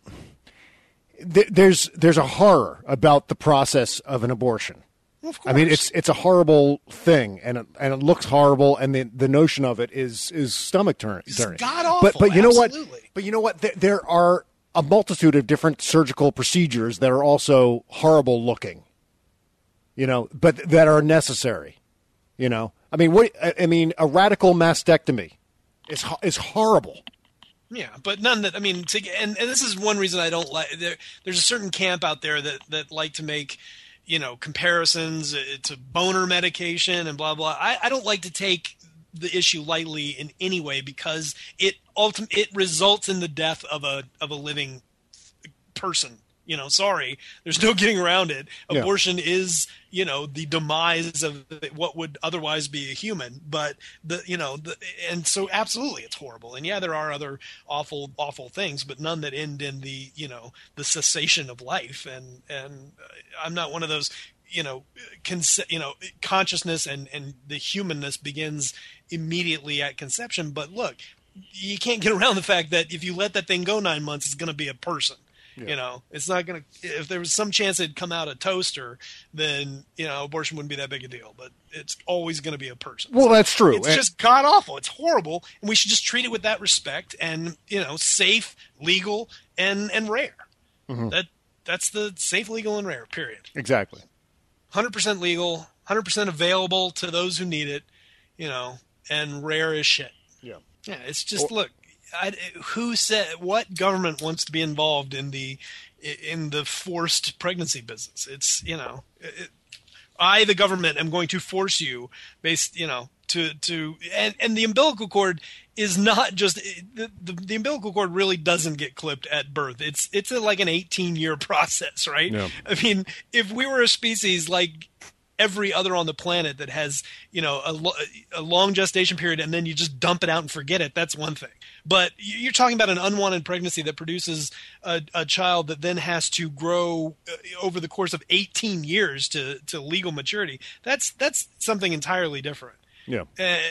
a horror about the process of an abortion. Well, of course. I mean, it's a horrible thing, and it looks horrible, and the notion of it is stomach turning. It's god awful. But you know what? Absolutely. But you know what? There are a multitude of different surgical procedures that are also horrible looking. You know, but that are necessary. You know, I mean, a radical mastectomy is horrible. Yeah, but none that, I mean, and this is one reason I don't like, there's a certain camp out there that like to make, you know, comparisons to boner medication and blah, blah. I don't like to take the issue lightly in any way because it results in the death of a living person. You know, sorry, there's no getting around it. Yeah. Abortion is, you know, the demise of what would otherwise be a human. But and so absolutely, it's horrible. And yeah, there are other awful, awful things, but none that end in the, you know, the cessation of life. And I'm not one of those, you know, consciousness and the humanness begins immediately at conception. But look, you can't get around the fact that if you let that thing go 9 months, it's going to be a person. Yeah. You know, it's not going to, if there was some chance it'd come out a toaster, then, you know, abortion wouldn't be that big a deal, but it's always going to be a person. Well, that's true. It's just god awful. It's horrible. And we should just treat it with that respect and, you know, safe, legal, and rare. Mm-hmm. That's the safe, legal, and rare, period. Exactly. 100% legal, 100% available to those who need it, you know, and rare as shit. Yeah. Yeah. It's just, look, who said what government wants to be involved in the forced pregnancy business? It's I, the government, am going to force you based, to and the umbilical cord is not just the umbilical cord really doesn't get clipped at birth. It's like an 18-year process, right? Yeah. I mean, if we were a species like every other on the planet that has, a long gestation period and then you just dump it out and forget it, that's one thing. But you're talking about an unwanted pregnancy that produces a child that then has to grow over the course of 18 years to legal maturity. That's something entirely different. Yeah.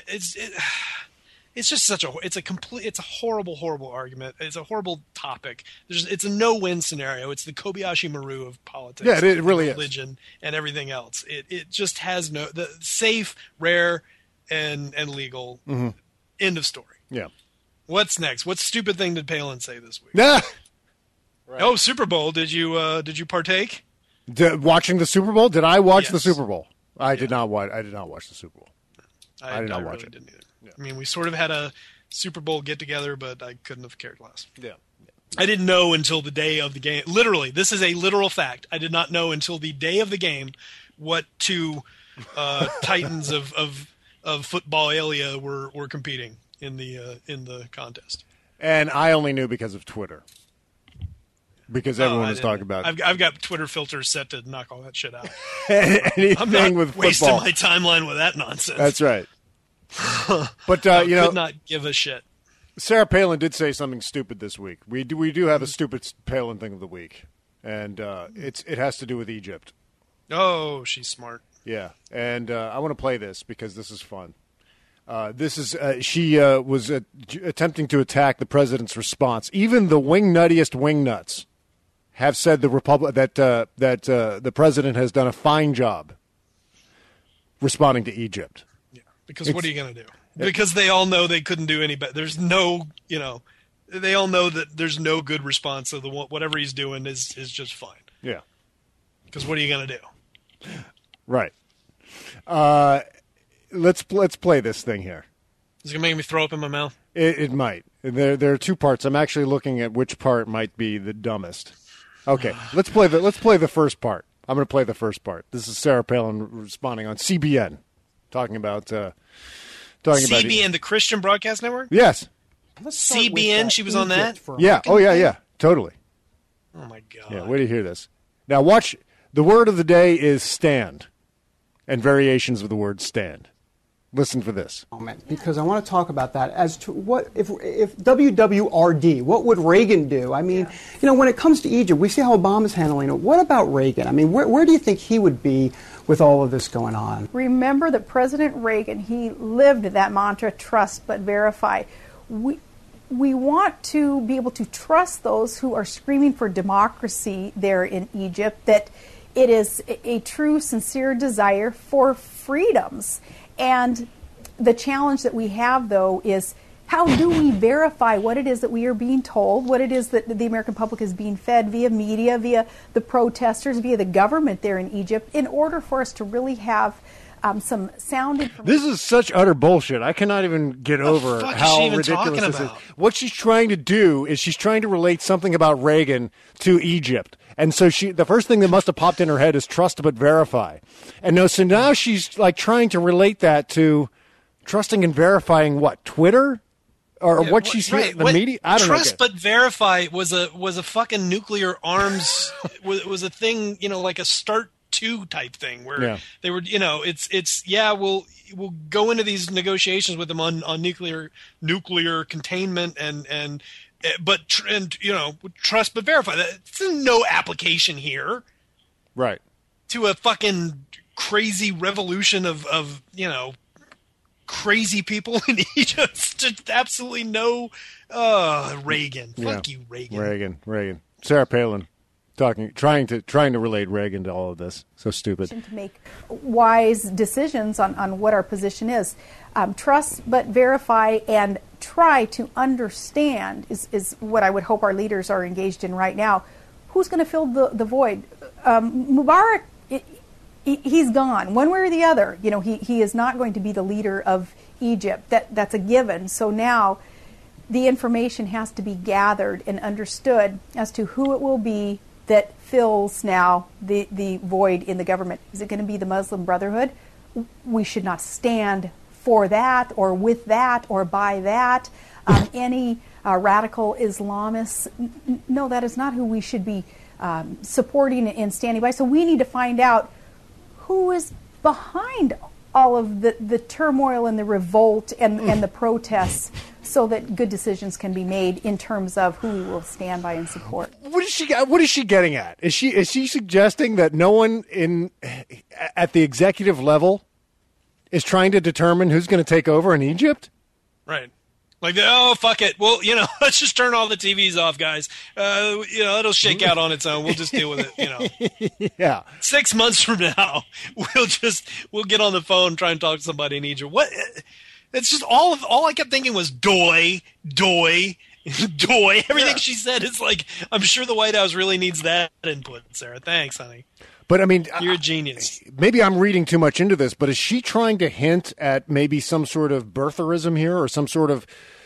It's just it's a horrible argument. It's a horrible topic. It's a no-win scenario. It's the Kobayashi Maru of politics. Yeah, it really religion and everything else. It just has the safe, rare, and legal. Mm-hmm. End of story. Yeah. What's next? What stupid thing did Palin say this week? Yeah. Right. Oh, Super Bowl. Did you partake? Watching the Super Bowl? Did I watch Yes. the Super Bowl? I did not watch the Super Bowl. I did not watch really it. Didn't either. Yeah. I mean, we sort of had a Super Bowl get together, but I couldn't have cared less. Yeah. I didn't know until the day of the game. Literally, this is a literal fact. I did not know until the day of the game what two titans of footballalia were competing in the contest. And I only knew because of Twitter. Because everyone was talking about it. I've got Twitter filters set to knock all that shit out. Anything I'm not with wasting football. my timeline with that nonsense. That's right. But could not give a shit. Sarah Palin did say something stupid this week. We do have a stupid Palin thing of the week, and it has to do with Egypt. Oh, she's smart. Yeah, and I want to play this because this is fun. This is she was attempting to attack the president's response. Even the wingnuttiest wingnuts have said the the president has done a fine job responding to Egypt. Yeah, because what are you going to do? Because they all know they couldn't do any better. There's no, they all know that there's no good response. So whatever he's doing is just fine. Yeah. Because what are you going to do? Right. Let's play this thing here. Is it going to make me throw up in my mouth? It might. There are two parts. I'm actually looking at which part might be the dumbest. Okay, let's play the first part. I'm going to play the first part. This is Sarah Palin responding on CBN, talking about CBN, the Christian Broadcast Network. Yes. CBN. She was on that. Yeah. Oh yeah. Totally. Oh my god. Yeah. Wait to hear this. Now watch. The word of the day is stand, and variations of the word stand. Listen for this. Because I want to talk about that as to what if WWRD, what would Reagan do? I mean, when it comes to Egypt, we see how Obama's handling it. What about Reagan? I mean, where do you think he would be with all of this going on? Remember that President Reagan, he lived that mantra, trust but verify. We want to be able to trust those who are screaming for democracy there in Egypt, that it is a true, sincere desire for freedoms. And the challenge that we have, though, is how do we verify what it is that we are being told, what it is that the American public is being fed via media, via the protesters, via the government there in Egypt, in order for us to really have some sound information. This is such utter bullshit. I cannot even get over how ridiculous this is. What she's trying to do is she's trying to relate something about Reagan to Egypt. And so the first thing that must have popped in her head is trust but verify. And so now she's like trying to relate that to trusting and verifying what, Twitter? Or what she's hearing in the media? I don't know. Trust but verify was a fucking nuclear arms was a thing, like a START 2 type thing where they were, we'll go into these negotiations with them on nuclear containment and trust but verify. That's no application here, right? To a fucking crazy revolution of crazy people in Egypt. Just absolutely no. Reagan, fuck you, Reagan. Reagan. Sarah Palin. Trying to relate Reagan to all of this. So stupid. To make wise decisions on what our position is. Trust but verify and try to understand is what I would hope our leaders are engaged in right now. Who's going to fill the void? Mubarak, he's gone. One way or the other. He is not going to be the leader of Egypt. That's a given. So now the information has to be gathered and understood as to who it will be that fills now the void in the government. Is it going to be the Muslim Brotherhood? We should not stand for that or with that or by that. Any radical Islamists, no, that is not who we should be supporting and standing by. So we need to find out who is behind all of the turmoil and the revolt and the protests, so that good decisions can be made in terms of who we will stand by and support. What is she getting at? Is she suggesting that no one at the executive level is trying to determine who's going to take over in Egypt? Right. Like, oh, fuck it. Well, let's just turn all the TVs off, guys. It'll shake out on its own. We'll just deal with it, Yeah. 6 months from now, we'll get on the phone and try and talk to somebody in Egypt. What? It's just all I kept thinking was doy. Everything she said is like, I'm sure the White House really needs that input, Sarah. Thanks, honey. But I mean, you're a genius. Maybe I'm reading too much into this, but is she trying to hint at maybe some sort of birtherism here, or some sort of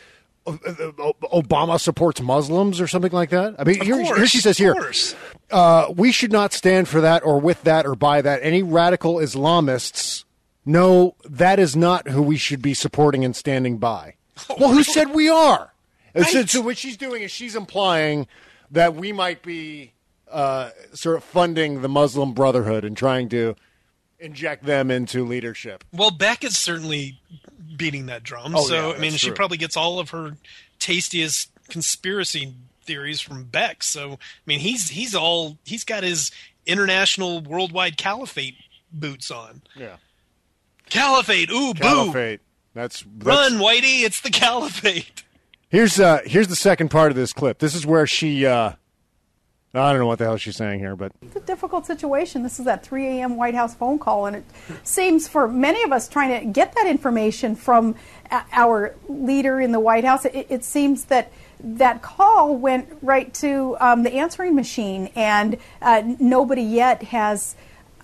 Obama supports Muslims or something like that? I mean, here she says here, we should not stand for that or with that or by that. Any radical Islamists, no, that is not who we should be supporting and standing by. Well, who said we are? Right. So what she's doing is she's implying that we might be sort of funding the Muslim Brotherhood and trying to inject them into leadership. Well, Beck is certainly beating that drum. She probably gets all of her tastiest conspiracy theories from Beck. So, I mean, he's got his international worldwide caliphate boots on. Yeah. Caliphate, ooh, caliphate. Boo. That's Run, Whitey, it's the caliphate. Here's the second part of this clip. This is where she I don't know what the hell she's saying here, but it's a difficult situation. This is that 3 a.m. White House phone call, and it seems for many of us trying to get that information from our leader in the White House, it seems that call went right to the answering machine, and nobody yet has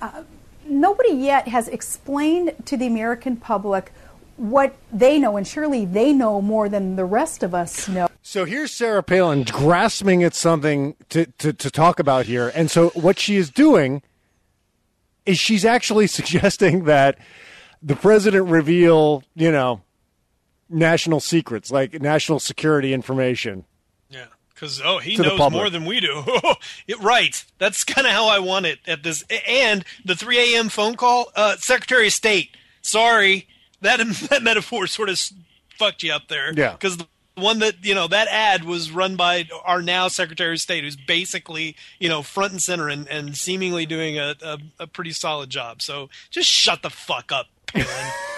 explained to the American public what they know, and surely they know more than the rest of us know. So here's Sarah Palin grasping at something to talk about here. And so what she is doing is she's actually suggesting that the president reveal, national secrets, like national security information. Yeah, because, he knows more than we do. Right. That's kind of how I want it at this. And the 3 a.m. phone call, Secretary of State, sorry, that metaphor sort of fucked you up there. Yeah. Because one that, that ad was run by our now Secretary of State, who's basically, front and center and seemingly doing a pretty solid job. So just shut the fuck up, Palin.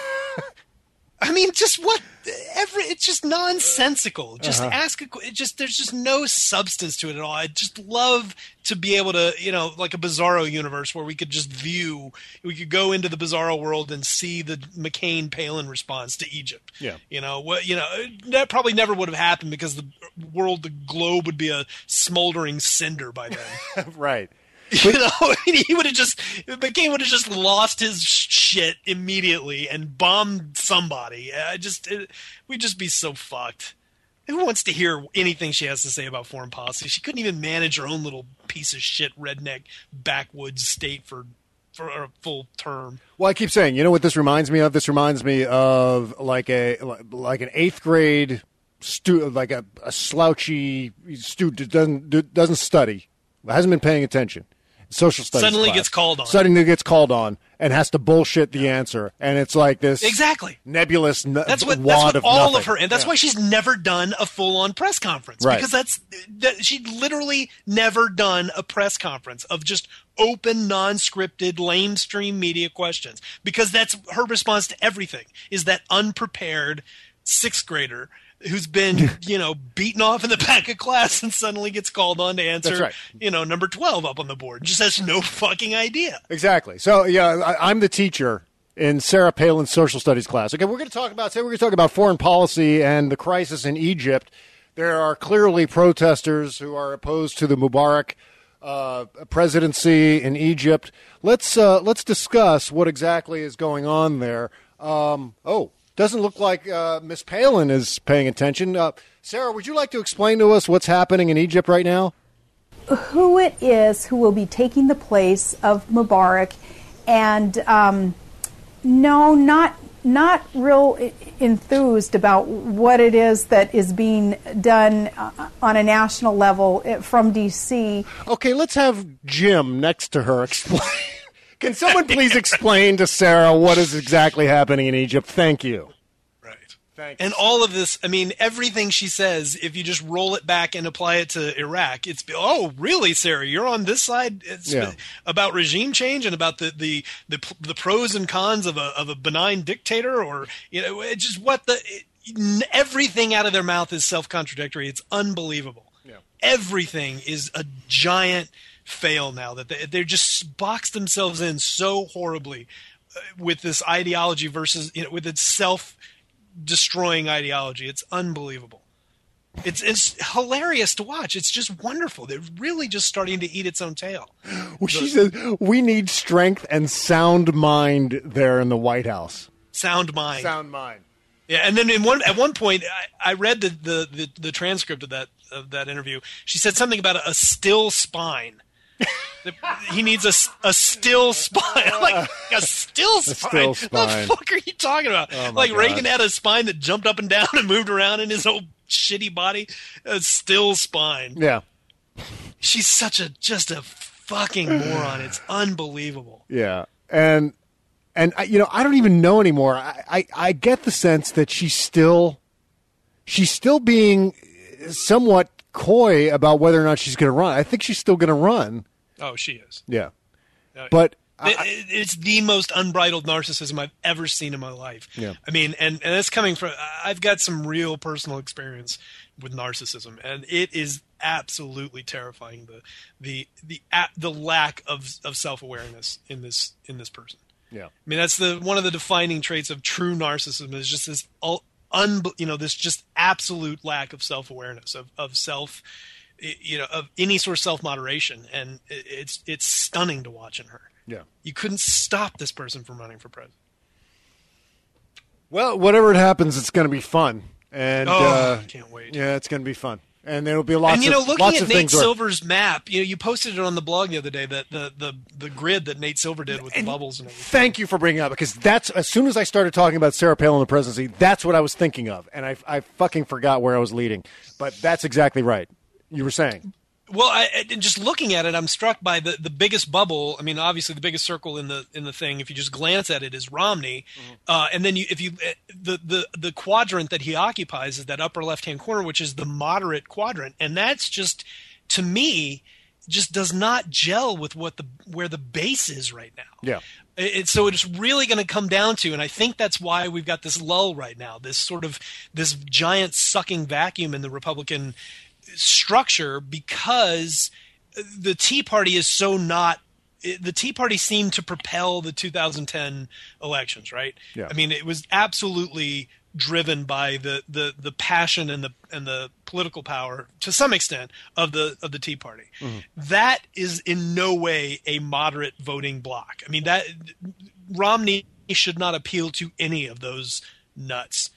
I mean, just it's just nonsensical. Just ask there's just no substance to it at all. I'd just love to be able to, like a Bizarro universe where we could could go into the Bizarro world and see the McCain-Palin response to Egypt. Yeah. That probably never would have happened because the globe would be a smoldering cinder by then. Right. He would have McCain would have just lost his shit immediately and bombed somebody. We'd just be so fucked. Who wants to hear anything she has to say about foreign policy? She couldn't even manage her own little piece of shit redneck backwoods state for a full term. Well, I keep saying, you know what this reminds me of? This reminds me of like an 8th grade student, like a slouchy student doesn't study, hasn't been paying attention. Social studies suddenly class. gets called on and has to bullshit the answer, and it's like this nebulous that's wad what of all nothing. Of her, and that's why she's never done a full-on press conference, right? Because she'd literally never done a press conference of just open, non-scripted, lamestream media questions, because that's her response to everything is that unprepared 6th grader who's been, beaten off in the back of class and suddenly gets called on to answer, That's right. Number 12 up on the board. Just has no fucking idea. Exactly. So, yeah, I'm the teacher in Sarah Palin's social studies class. Okay, we're going to talk about foreign policy and the crisis in Egypt. There are clearly protesters who are opposed to the Mubarak presidency in Egypt. Let's discuss what exactly is going on there. Doesn't look like Miss Palin is paying attention. Sarah, would you like to explain to us what's happening in Egypt right now? Who it is who will be taking the place of Mubarak, and no, not real enthused about what it is that is being done on a national level from D.C. Okay, let's have Jim next to her explain. Can someone please explain to Sarah what is exactly happening in Egypt? Thank you. And all of this, I mean, everything she says, if you just roll it back and apply it to Iraq, it's, oh, really, Sarah, you're on this side? It's about regime change and about the pros and cons of a benign dictator, or, you know, it's just everything out of their mouth is self-contradictory. It's unbelievable. Yeah. Everything is a giant fail now, that they're just boxed themselves in so horribly with this ideology versus, you know, with its self-destroying ideology. It's unbelievable. It's hilarious to watch. It's just wonderful. They're really just starting to eat its own tail. Well, she says we need strength and sound mind there in the White House. Sound mind. Sound mind. Yeah, and then at one point, I read the transcript of that interview. She said something about a still spine. He needs a still spine. I'm like, a still spine? What the fuck are you talking about? Oh, like, God. Reagan had a spine that jumped up and down and moved around in his old shitty body. A still spine. Yeah. She's just a fucking moron. It's unbelievable. Yeah. And you know, I don't even know anymore. I get the sense that she's still being somewhat coy about whether or not she's going to run. I think she's still going to run. Oh, she is. Yeah. But it's the most unbridled narcissism I've ever seen in my life. Yeah. I mean, and it's coming from, I've got some real personal experience with narcissism, and it is absolutely terrifying, the lack of self-awareness in this person. Yeah. I mean, that's one of the defining traits of true narcissism, is just this this just absolute lack of self-awareness, of self, of any sort of self-moderation, and it's stunning to watch in her. Yeah. You couldn't stop this person from running for president. Well, whatever it happens, it's going to be fun, and I can't wait. Yeah, it's going to be fun, and there'll be lots. And looking at Nate things Silver's map, you posted it on the blog the other day, that the grid that Nate Silver did with the bubbles and everything. Thank you for bringing it up, because that's, as soon as I started talking about Sarah Palin and the presidency, that's what I was thinking of, and I fucking forgot where I was leading. But that's exactly right. You were saying. Well, just looking at it, I'm struck by the biggest bubble. I mean, obviously, the biggest circle in the thing, if you just glance at it, is Romney, and then the quadrant that he occupies is that upper left hand corner, which is the moderate quadrant, and that's just, to me, just does not gel with where the base is right now. Yeah. So it's really going to come down to, and I think that's why we've got this lull right now, this giant sucking vacuum in the Republican structure, because the Tea Party is so not. The Tea Party seemed to propel the 2010 elections, right? Yeah. I mean, it was absolutely driven by the passion and the political power, to some extent, of the Tea Party. Mm-hmm. That is in no way a moderate voting bloc. I mean, that Romney should not appeal to any of those nuts.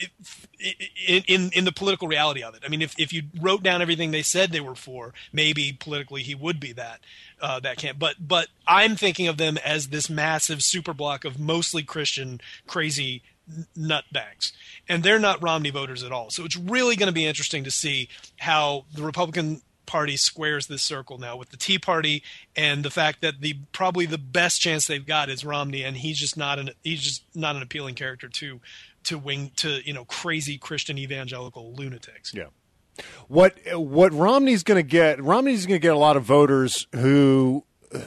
In the political reality of it. I mean, if you wrote down everything they said they were for, maybe politically he would be that camp. But I'm thinking of them as this massive super block of mostly Christian, crazy nutbags. And they're not Romney voters at all. So it's really going to be interesting to see how the Republican Party squares this circle now with the Tea Party, and the fact that probably the best chance they've got is Romney, and he's just not an appealing character to crazy Christian evangelical lunatics. Yeah. What Romney's going to get a lot of voters who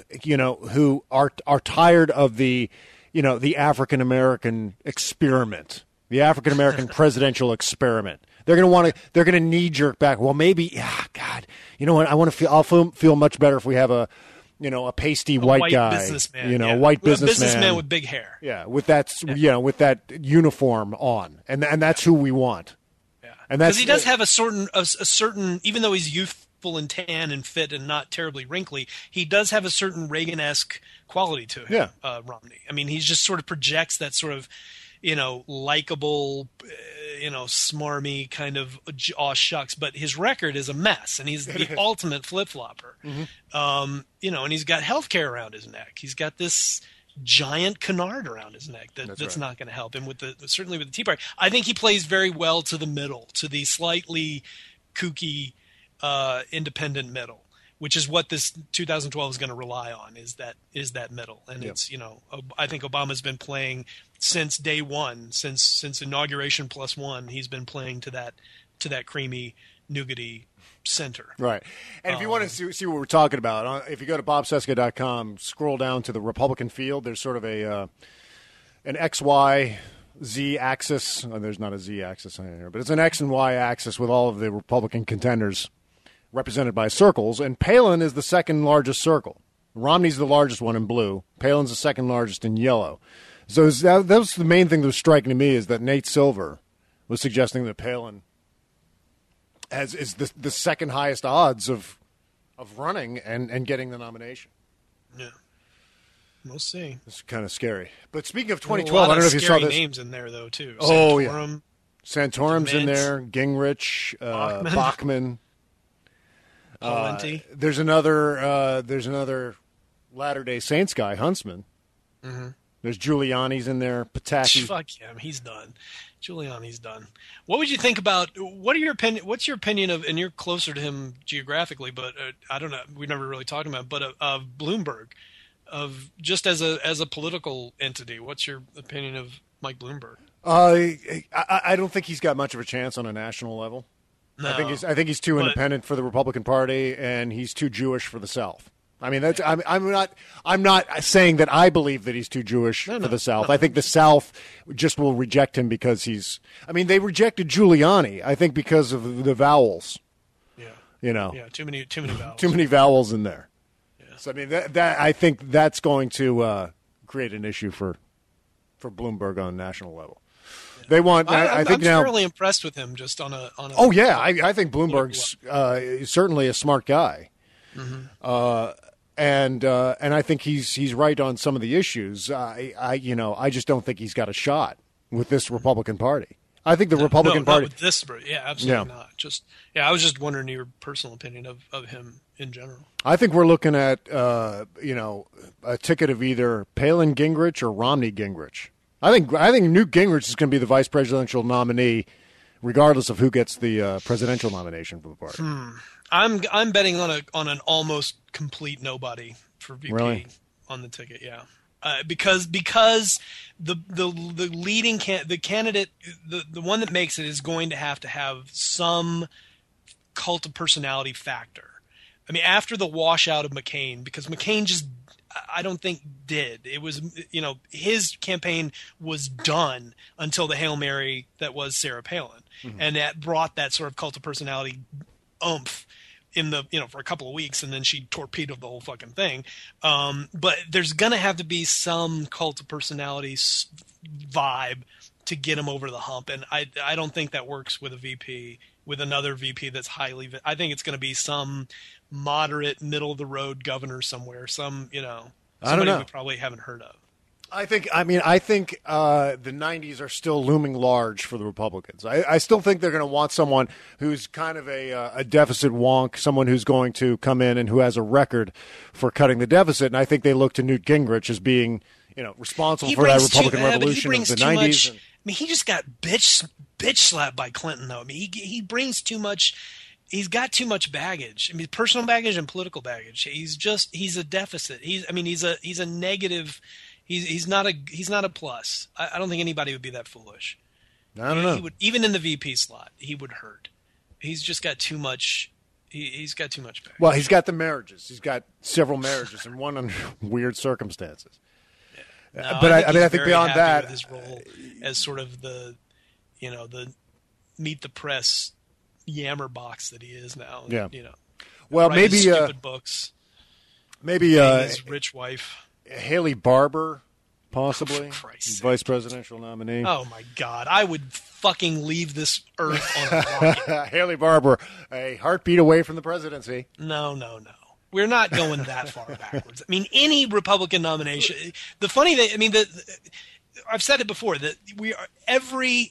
are tired of the African American experiment, the African American presidential experiment. They're going to knee jerk back. Well, maybe, God, you know what? I'll feel much better if we have a pasty white guy, businessman, white businessman, businessman with big hair. Yeah, with that uniform on, and that's who we want. Yeah, and because he does have a certain, even though he's youthful and tan and fit and not terribly wrinkly, he does have a certain Reagan-esque quality to him. Yeah, Romney. I mean, he just sort of projects that sort of. likable, smarmy kind of aw shucks, but his record is a mess, and he's the ultimate flip-flopper. And he's got healthcare around his neck. He's got this giant canard around his neck that's not going to help him certainly with the Tea Party. I think he plays very well to the middle, to the slightly kooky, independent middle, which is what this 2012 is going to rely on, is that middle. And it's, I think Obama's been playing since day one, since inauguration +1, he's been playing to that creamy, nougaty center. Right. And if you want to see what we're talking about, if you go to bobcesca.com, scroll down to the Republican field, there's sort of an XY Z axis. Oh, there's not a Z axis on here, but it's an X and Y axis with all of the Republican contenders represented by circles, and Palin is the second largest circle. Romney's the largest one in blue. Palin's the second largest in yellow. So that was the main thing that was striking to me, is that Nate Silver was suggesting that Palin is the second highest odds of running and getting the nomination. Yeah. We'll see. It's kind of scary. But speaking of 2012, I don't know if you saw this. Names in there, though, too. Oh, Santorum, yeah. Santorum's in there. Gingrich, Bachman. There's another Latter-day Saints guy, Huntsman. Mm-hmm. There's Giuliani's in there. Pataki. Fuck him. He's done. Giuliani's done. What would you think about? What's your opinion of? And you're closer to him geographically, but I don't know. We never really talked about, but of Bloomberg, of just as a political entity. What's your opinion of Mike Bloomberg? I don't think he's got much of a chance on a national level. No, I think he's too independent for the Republican Party, and he's too Jewish for the South. I mean, I'm not saying that I believe that he's too Jewish for the South. I think the South just will reject him because they rejected Giuliani, I think, because of the vowels. Yeah. Yeah, too many vowels. Too many vowels in there. Yeah. So I mean, that I think that's going to create an issue for Bloomberg on a national level. Yeah. They want. I think I'm now. fairly impressed with him just on a. Oh yeah, I think Bloomberg's certainly a smart guy. Mm-hmm. And I think he's right on some of the issues. I just don't think he's got a shot with this Republican Party. I think the Republican Party. Not with this, absolutely not. I was just wondering your personal opinion of him in general. I think we're looking at a ticket of either Palin Gingrich or Romney Gingrich. I think Newt Gingrich is going to be the vice presidential nominee, regardless of who gets the presidential nomination for the party. I'm betting on an almost complete nobody for VP on the ticket. Yeah, because the leading the candidate, the one that makes it is going to have some cult of personality factor. I mean, after the washout of McCain, because McCain just, I don't think did. It was, his campaign was done until the Hail Mary that was Sarah Palin. Mm-hmm. And that brought that sort of cult of personality oomph in the, for a couple of weeks, and then she torpedoed the whole fucking thing. But there's going to have to be some cult of personality vibe to get him over the hump. And I don't think that works with a VP, with another VP that's highly, I think it's going to be some moderate, middle of the road governor somewhere, somebody we probably haven't heard of. I think the 90s are still looming large for the Republicans. I still think they're going to want someone who's kind of a deficit wonk, someone who's going to come in and who has a record for cutting the deficit. And I think they look to Newt Gingrich as being, responsible for that Republican revolution of the 90s. He just got bitch slapped by Clinton, though. I mean, he brings too much. He's got too much baggage. I mean, personal baggage and political baggage. He's a deficit. He's a negative. He's not a plus. I don't think anybody would be that foolish. I don't know. He would, even in the VP slot, he would hurt. He's just got too much. He's got too much baggage. Well, he's got the marriages. He's got several marriages, and one under weird circumstances. Yeah. No, but I think beyond that, with his role as sort of the meet the press yammer box that he is now. Yeah. Well, maybe stupid books. Maybe his rich wife. Haley Barbour, possibly, vice presidential nominee. Oh, my God. I would fucking leave this earth on a rocket. Haley Barbour, a heartbeat away from the presidency. No. We're not going that far backwards. I mean, any Republican nomination. The funny thing, I've said it before that we are every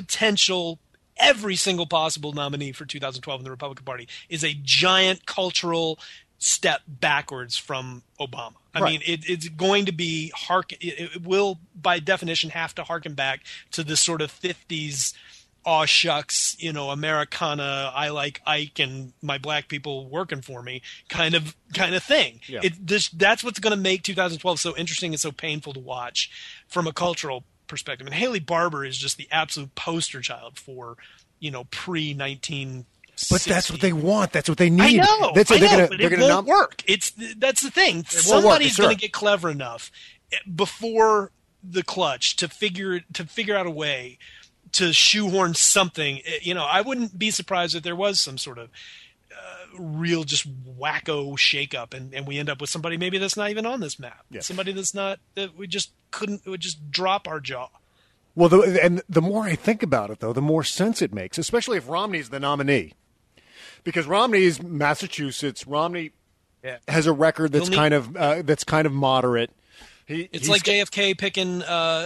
single possible nominee for 2012 in the Republican Party is a giant cultural step backwards from Obama. I mean, it's going to be it will by definition have to harken back to this sort of 50s aw shucks, Americana, I like Ike and my black people working for me kind of thing. Yeah. That's what's going to make 2012 so interesting and so painful to watch from a cultural perspective. And Haley Barbour is just the absolute poster child for, pre-1960. But that's what they want. That's what they need. I know. But it won't work. That's the thing. Somebody's going to get clever enough before the clutch to figure out a way to shoehorn something. I wouldn't be surprised if there was some sort of real just wacko shakeup, and we end up with somebody maybe that's not even on this map. Yeah. Somebody that we just couldn't. It would just drop our jaw. Well, the more I think about it, though, the more sense it makes, especially if Romney's the nominee. Because Romney's Massachusetts. Romney has a record that's kind of moderate. It's like JFK picking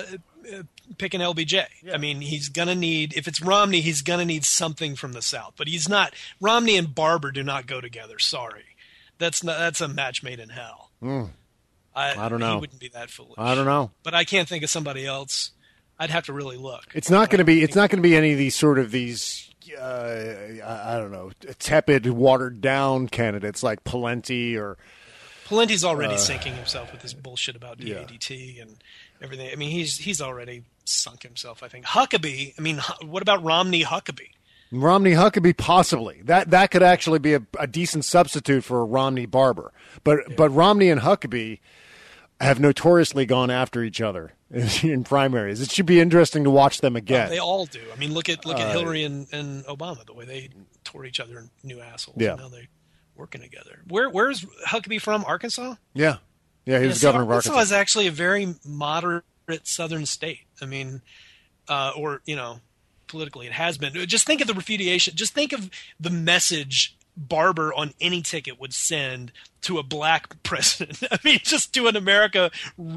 LBJ. Yeah. I mean, he's gonna need, if it's Romney, he's gonna need something from the South. But he's not. Romney and Barbour do not go together. Sorry, that's a match made in hell. I don't know. He wouldn't be that foolish. I don't know. But I can't think of somebody else. I'd have to really look. It's not going to be. It's not going to be any of these sort of these. I don't know, tepid, watered down candidates like Pawlenty or. Pawlenty's already sinking himself with this bullshit about DADT and everything. I mean, he's already sunk himself, I think. Huckabee. I mean, what about Romney Huckabee? Romney Huckabee, possibly. That could actually be a decent substitute for Romney Barbour. But Romney and Huckabee have notoriously gone after each other in primaries. It should be interesting to watch them again. They all do. I mean, look at Hillary and Obama, the way they tore each other new assholes. Yeah. And now they're working together. Where's Huckabee from? Arkansas? Yeah. Yeah, he was governor of Arkansas. Arkansas is actually a very moderate southern state. I mean, politically it has been. Just think of the repudiation. Just think of the message Barbour on any ticket would send to a black president. I mean, just to an America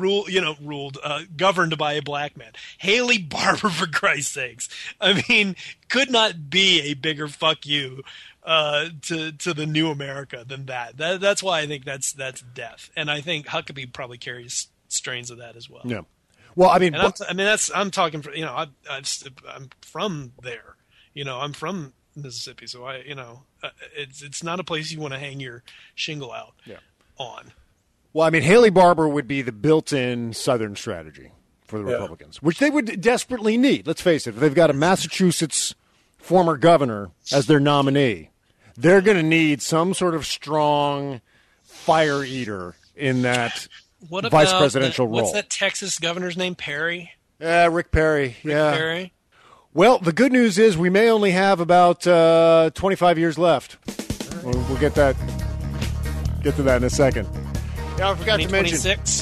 governed by a black man. Haley Barbour, for Christ's sakes. I mean, could not be a bigger fuck you to the new America than that. That's why I think that's death. And I think Huckabee probably carries strains of that as well. Yeah. Well, I mean, I'm talking for, I'm from there. I'm from Mississippi, so it's not a place you want to hang your shingle out on. Well, I mean, Haley Barbour would be the built-in Southern strategy for the Republicans, which they would desperately need. Let's face it, if they've got a Massachusetts former governor as their nominee, they're going to need some sort of strong fire eater in that vice presidential role. What's that Texas governor's name? Perry? Rick Perry. Rick Perry? Well, the good news is we may only have about 25 years left. We'll get to that in a second. Yeah, I forgot to mention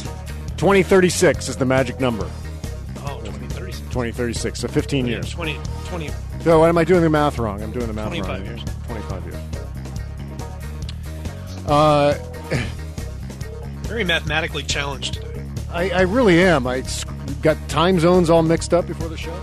2036 is the magic number. Oh, 2036. 2036, so 15 years. 20. So why am I doing the math wrong? I'm doing the math 25 wrong. Years. 25 years. Very mathematically challenged today. I really am. I got time zones all mixed up before the show.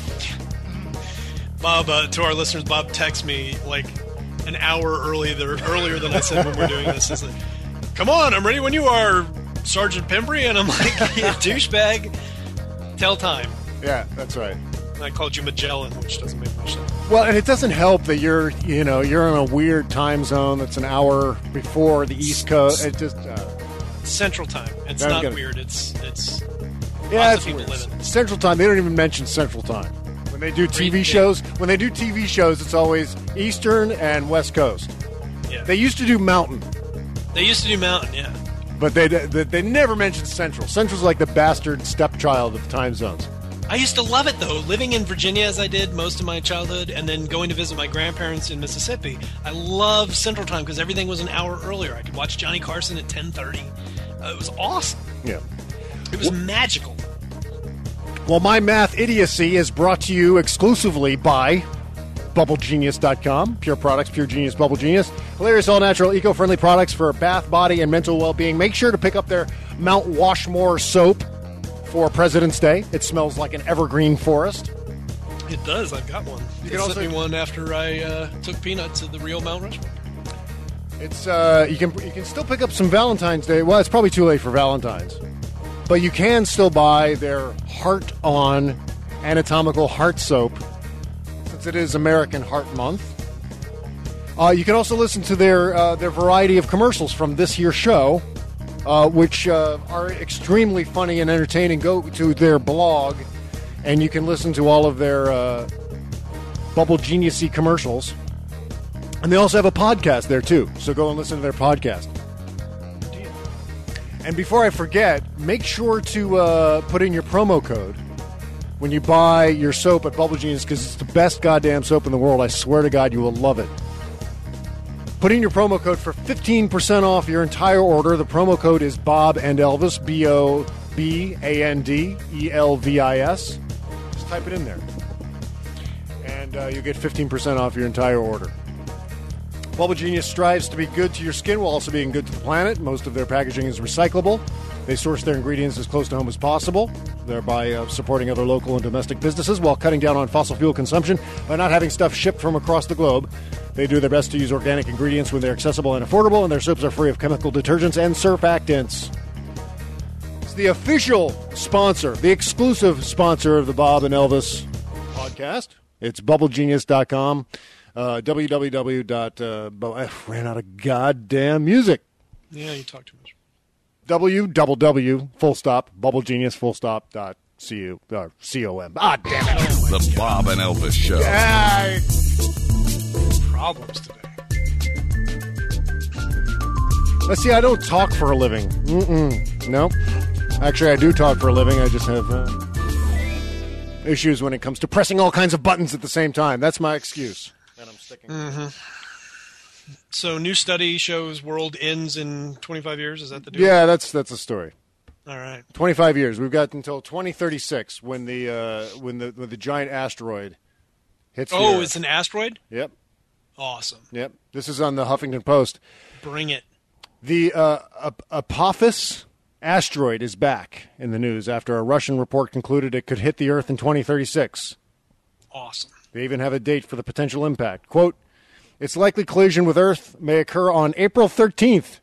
Bob, to our listeners, Bob texts me like an hour earlier than I said when we're doing this. He's like, "Come on, I'm ready when you are, Sergeant Pembry." And I'm like, "Douchebag, tell time." Yeah, that's right. And I called you Magellan, which doesn't make much sense. Well, and it doesn't help that you're in a weird time zone that's an hour before the East Coast. It just Central Time. It's not weird. It's yeah, it's weird. Central Time. They don't even mention Central Time. When they do TV shows, it's always Eastern and West Coast. Yeah. They used to do Mountain. Yeah. But they never mentioned Central. Central's like the bastard stepchild of time zones. I used to love it, though. Living in Virginia, as I did most of my childhood, and then going to visit my grandparents in Mississippi, I loved Central Time because everything was an hour earlier. I could watch Johnny Carson at 10:30. It was awesome. Yeah. It was magical. Well, my math idiocy is brought to you exclusively by BubbleGenius.com. Pure products, pure genius, Bubble Genius. Hilarious, all-natural, eco-friendly products for bath, body, and mental well-being. Make sure to pick up their Mount Washmore soap for President's Day. It smells like an evergreen forest. It does. I've got one. You sent me one after I took Peanut to the real Mount Rushmore. It's you can still pick up some Valentine's Day. Well, it's probably too late for Valentine's, but you can still buy their Heart On anatomical heart soap, since it is American Heart Month. You can also listen to their variety of commercials from this here show, which are extremely funny and entertaining. Go to their blog, and you can listen to all of their Bubble Genius-y commercials. And they also have a podcast there, too. So go and listen to their podcast. And before I forget, make sure to put in your promo code when you buy your soap at Bubble Genius, because it's the best goddamn soap in the world. I swear to God, you will love it. Put in your promo code for 15% off your entire order. The promo code is Bob and Elvis, BOBANDELVIS. Just type it in there. And you'll get 15% off your entire order. Bubble Genius strives to be good to your skin while also being good to the planet. Most of their packaging is recyclable. They source their ingredients as close to home as possible, thereby supporting other local and domestic businesses while cutting down on fossil fuel consumption by not having stuff shipped from across the globe. They do their best to use organic ingredients when they're accessible and affordable, and their soaps are free of chemical detergents and surfactants. It's the official sponsor, the exclusive sponsor of the Bob and Elvis podcast. It's bubblegenius.com. I ran out of goddamn music. Yeah, you talk too much. www, full stop, bubblegenius, full stop, .com. Ah, damn it. The Bob and Elvis Show. Problems today. Let's see, I don't talk for a living. No. Actually, I do talk for a living. I just have issues when it comes to pressing all kinds of buttons at the same time. That's my excuse. And I'm sticking with it. So, new study shows world ends in 25 years. Is that the deal? Yeah, that's a story. All right. 25 years. We've got until 2036 when the giant asteroid hits the Earth. It's an asteroid? Yep. Awesome. Yep. This is on the Huffington Post. Bring it. The Apophis asteroid is back in the news after a Russian report concluded it could hit the Earth in 2036. Awesome. They even have a date for the potential impact. Quote, its likely collision with Earth may occur on April 13th,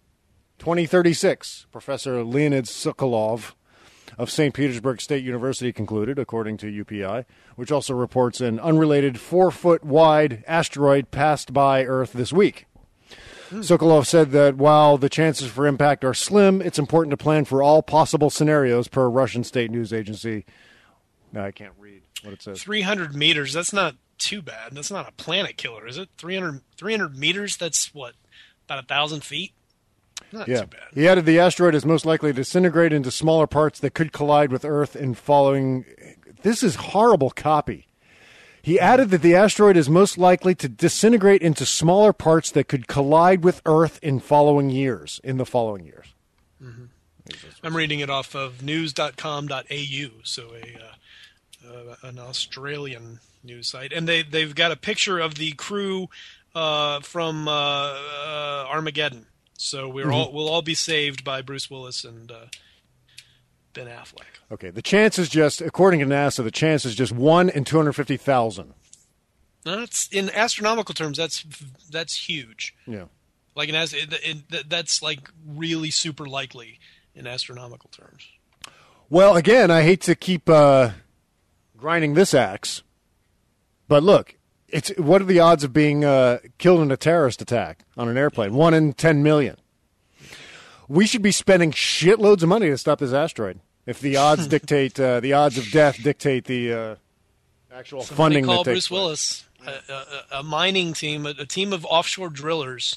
2036, Professor Leonid Sokolov of St. Petersburg State University concluded, according to UPI, which also reports an unrelated 4-foot-wide asteroid passed by Earth this week. Sokolov said that while the chances for impact are slim, it's important to plan for all possible scenarios per Russian state news agency. No, I can't read what it says. 300 meters, that's not too bad. That's not a planet killer, is it? 300 meters, that's what, about 1,000 feet? Not too bad. He added the asteroid is most likely to disintegrate into smaller parts that could collide with Earth in following... This is horrible copy. He added that the asteroid is most likely to disintegrate into smaller parts that could collide with Earth in the following years. Mm-hmm. I'm reading it off of news.com.au, so an Australian news site. And they've got a picture of the crew from Armageddon. So we'll all be saved by Bruce Willis and Ben Affleck. Okay, the chance is just, according to NASA, the chance is just 1 in 250,000. That's in astronomical terms. That's huge. Yeah, like that's like really super likely in astronomical terms. Well, again, I hate to keep grinding this axe, but look, what are the odds of being killed in a terrorist attack on an airplane? 1 in 10 million. We should be spending shitloads of money to stop this asteroid. If the odds dictate, the odds of death dictate the actual funding that takes Bruce Willis, a mining team, a team of offshore drillers.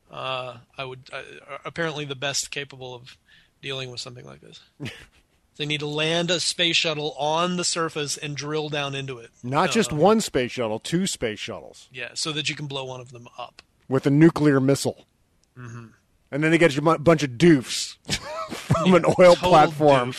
Apparently the best capable of dealing with something like this. They need to land a space shuttle on the surface and drill down into it. Not just one space shuttle, 2 space shuttles. Yeah, so that you can blow one of them up. With a nuclear missile. Mm-hmm. And then they get a bunch of doofs from an oil platform.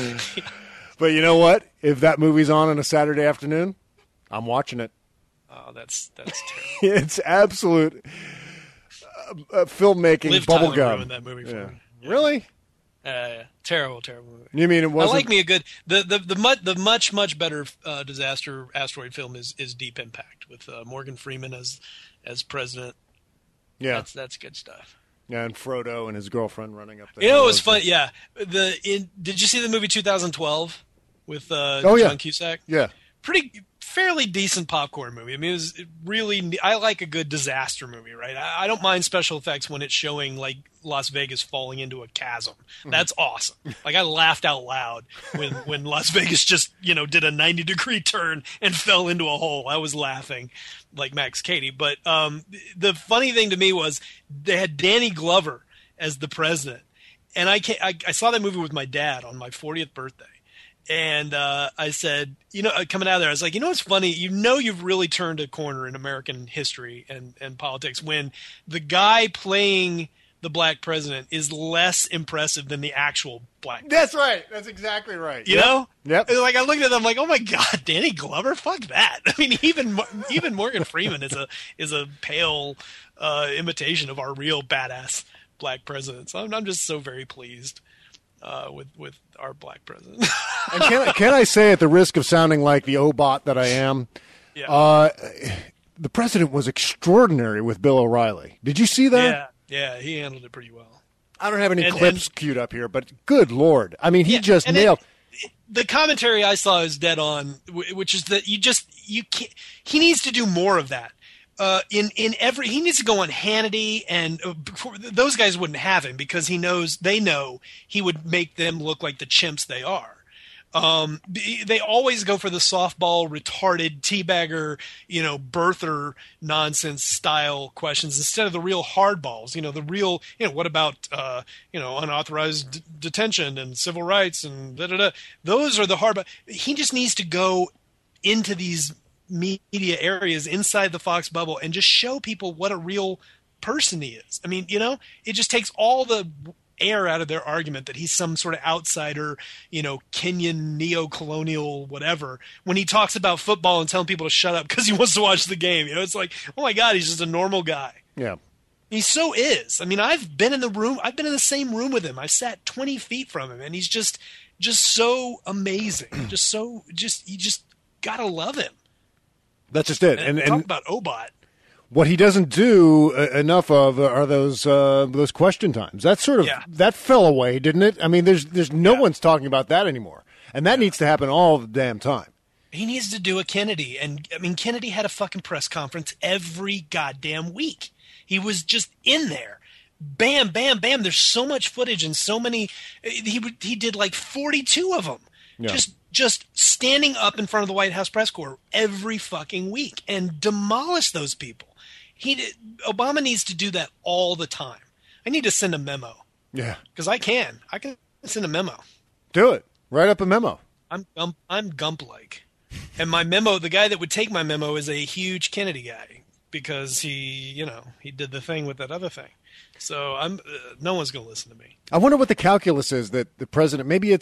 But you know what? If that movie's on a Saturday afternoon, I'm watching it. Oh, that's terrible. It's absolute filmmaking Liv bubblegum. Tyler ruined that movie for me. Yeah. Really? Terrible movie. You mean it wasn't? I like me a good the much better disaster asteroid film is Deep Impact with Morgan Freeman as president. Yeah, that's good stuff. Yeah, and Frodo and his girlfriend running up the. You know, it was fun. Yeah, did you see the movie 2012 with John Cusack? Yeah, fairly decent popcorn movie. I mean, it was really. I like a good disaster movie, right? I don't mind special effects when it's showing like Las Vegas falling into a chasm. That's awesome. Like I laughed out loud when Las Vegas just did a 90-degree turn and fell into a hole. I was laughing like Max Cady. But the funny thing to me was they had Danny Glover as the president, and I saw that movie with my dad on my 40th birthday. And I said, coming out of there, I was like, what's funny? You've really turned a corner in American history and politics when the guy playing the black president is less impressive than the actual black president. That's right. That's exactly right. You know? Yep. Like I looked at them like, oh my God, Danny Glover? Fuck that. I mean, even Morgan Freeman is a pale imitation of our real badass black president. So I'm just so very pleased. With our black president. And can I say, at the risk of sounding like the Obot that I am, the president was extraordinary with Bill O'Reilly. Did you see that? Yeah, he handled it pretty well. I don't have any clips queued up here, but good Lord. I mean, he just nailed. The commentary I saw is dead on, which is that you can't. He needs to do more of that. He needs to go on Hannity, and those guys wouldn't have him because they know he would make them look like the chimps they are. They always go for the softball, retarded, teabagger, birther nonsense style questions instead of the real hardballs. The real, what about, unauthorized detention and civil rights and da-da-da. Those are the hard. He just needs to go into these media areas inside the Fox bubble and just show people what a real person he is. I mean, it just takes all the air out of their argument that he's some sort of outsider, Kenyan neo-colonial whatever, when he talks about football and telling people to shut up because he wants to watch the game. It's like, oh my God, he's just a normal guy. Yeah. He so is. I mean, I've been in the same room with him. I've sat 20 feet from him, and he's just so amazing. You just gotta love him. That's just it. And talk about Obot. What he doesn't do enough of are those question times. That sort of that fell away, didn't it? I mean, there's no one's talking about that anymore, and that needs to happen all the damn time. He needs to do a Kennedy, and I mean, Kennedy had a fucking press conference every goddamn week. He was just in there, bam, bam, bam. There's so much footage and so many. He did like 42 of them. Yeah. Just standing up in front of the White House press corps every fucking week and demolish those people. Obama needs to do that all the time. I need to send a memo. Yeah. Because I can send a memo. Do it. Write up a memo. I'm Gump-like. And my memo, the guy that would take my memo is a huge Kennedy guy because he did the thing with that other thing. So no one's going to listen to me. I wonder what the calculus is that the president, maybe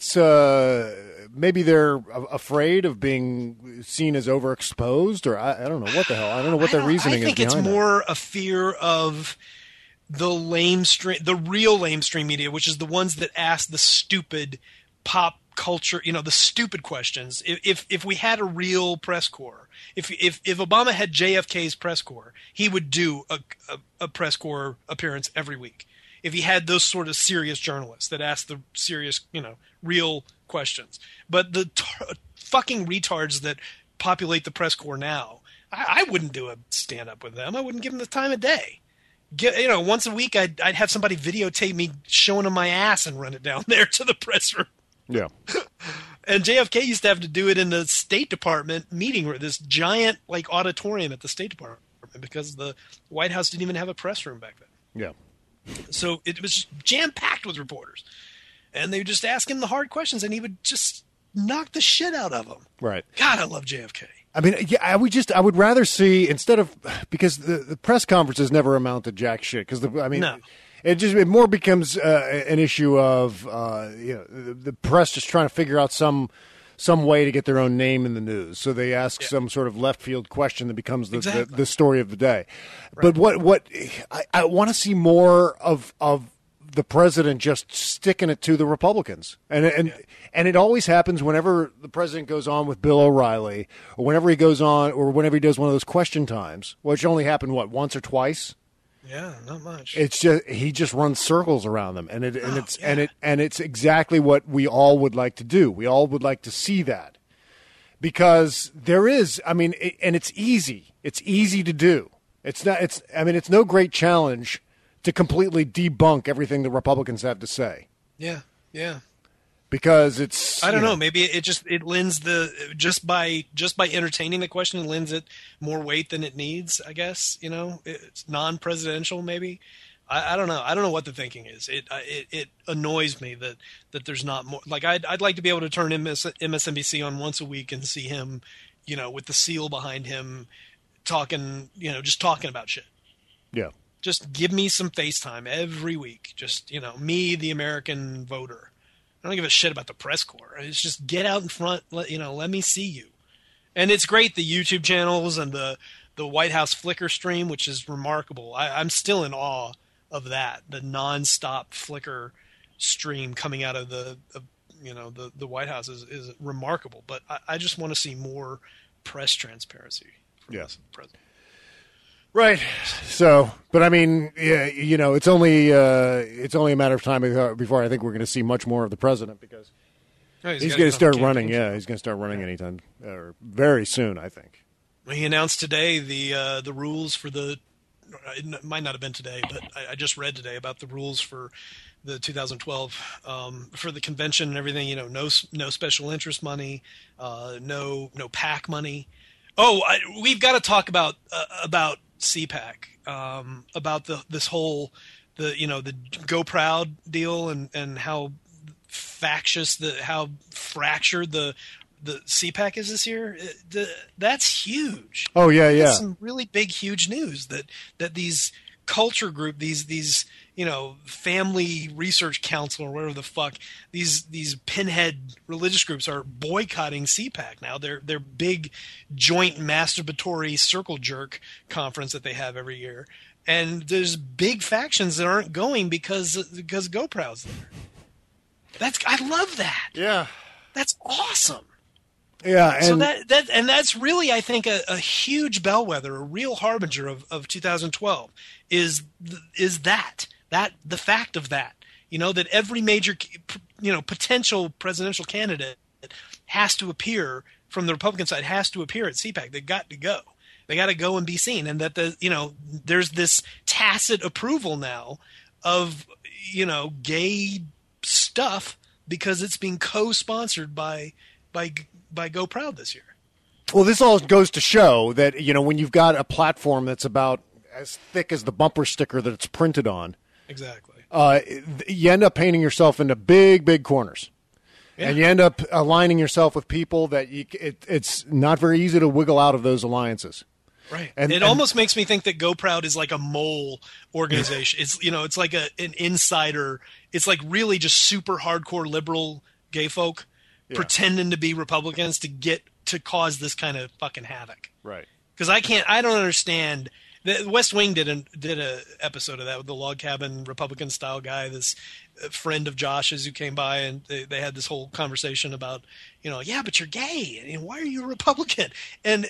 they're afraid of being seen as overexposed, or I don't know what the hell. I don't know what their reasoning is behind I think it's more a fear of the real lamestream media, which is the ones that ask the stupid pop culture, the stupid questions. If we had a real press corps, if Obama had JFK's press corps, he would do a press corps appearance every week. If he had those sort of serious journalists that ask the serious, real questions. But the fucking retards that populate the press corps now, I wouldn't do a stand-up with them. I wouldn't give them the time of day. Once a week I'd have somebody videotape me showing them my ass and run it down there to the press room. Yeah. And JFK used to have to do it in the State Department meeting room, this giant auditorium at the State Department, because the White House didn't even have a press room back then. Yeah. So it was jam-packed with reporters. And they would just ask him the hard questions, and he would just knock the shit out of them. Right. God, I love JFK. I mean, I would rather see, instead of, because the press conferences never amount to jack shit. Because no. It more becomes an issue of the press just trying to figure out some way to get their own name in the news. So they ask some sort of left field question that becomes the story of the day. Right. But what I want to see more of the president just sticking it to the Republicans. And it always happens whenever the president goes on with Bill O'Reilly, or whenever he goes on, or whenever he does one of those question times, which only happened, once or twice? Yeah, not much. It's just he just runs circles around them, and it's exactly what we all would like to do. We all would like to see that, because there is, and it's easy. It's easy to do. It's no great challenge to completely debunk everything the Republicans have to say. Yeah. Because it's, I don't know. Maybe it lends just by entertaining the question, it lends it more weight than it needs. I guess it's non-presidential. Maybe I don't know. I don't know what the thinking is. It annoys me that there's not more. Like I'd like to be able to turn MSNBC on once a week and see him, with the seal behind him, talking, just talking about shit. Yeah. Just give me some FaceTime every week. Just me, the American voter. I don't give a shit about the press corps. It's just get out in front, let me see you. And it's great, the YouTube channels and the White House Flickr stream, which is remarkable. I'm still in awe of that, the nonstop Flickr stream coming out of the White House is remarkable. But I just want to see more press transparency. Yes. President. Right. So, but it's only a matter of time before I think we're going to see much more of the president, because he's going to start running. Yeah, he's going to start running anytime or very soon, I think. He announced today the rules for it might not have been today, but I just read today about the rules for the 2012 for the convention and everything. No special interest money, no PAC money. Oh, we've got to talk about CPAC, about this whole the Go Proud deal and how factious how fractured the CPAC is this year. That's huge. Oh yeah. That's some really big, huge news that these culture group, these family research council or whatever the fuck, these pinhead religious groups are boycotting CPAC now. Their big joint masturbatory circle jerk conference that they have every year, and there's big factions that aren't going because GoPro's there. I love that. Yeah, that's awesome. Yeah, and so that's really, I think, a huge bellwether, a real harbinger of 2012 is that the fact of that every major potential presidential candidate has to appear from the Republican side, has to appear at CPAC. They've got to go. They got to go and be seen, and that there's this tacit approval now of gay stuff because it's being co-sponsored by Go Proud this year. Well, this all goes to show that, when you've got a platform that's about as thick as the bumper sticker that it's printed on. Exactly. You end up painting yourself into big, big corners. Yeah. And you end up aligning yourself with people that it's not very easy to wiggle out of those alliances. Right. And it almost makes me think that Go Proud is like a mole organization. It's like an insider. It's like really just super hardcore liberal gay folk pretending to be Republicans to cause this kind of fucking havoc. Right. Because I don't understand. The West Wing did a episode of that with the log cabin Republican style guy, this friend of Josh's who came by, and they had this whole conversation about, yeah, but you're gay, and why are you a Republican? And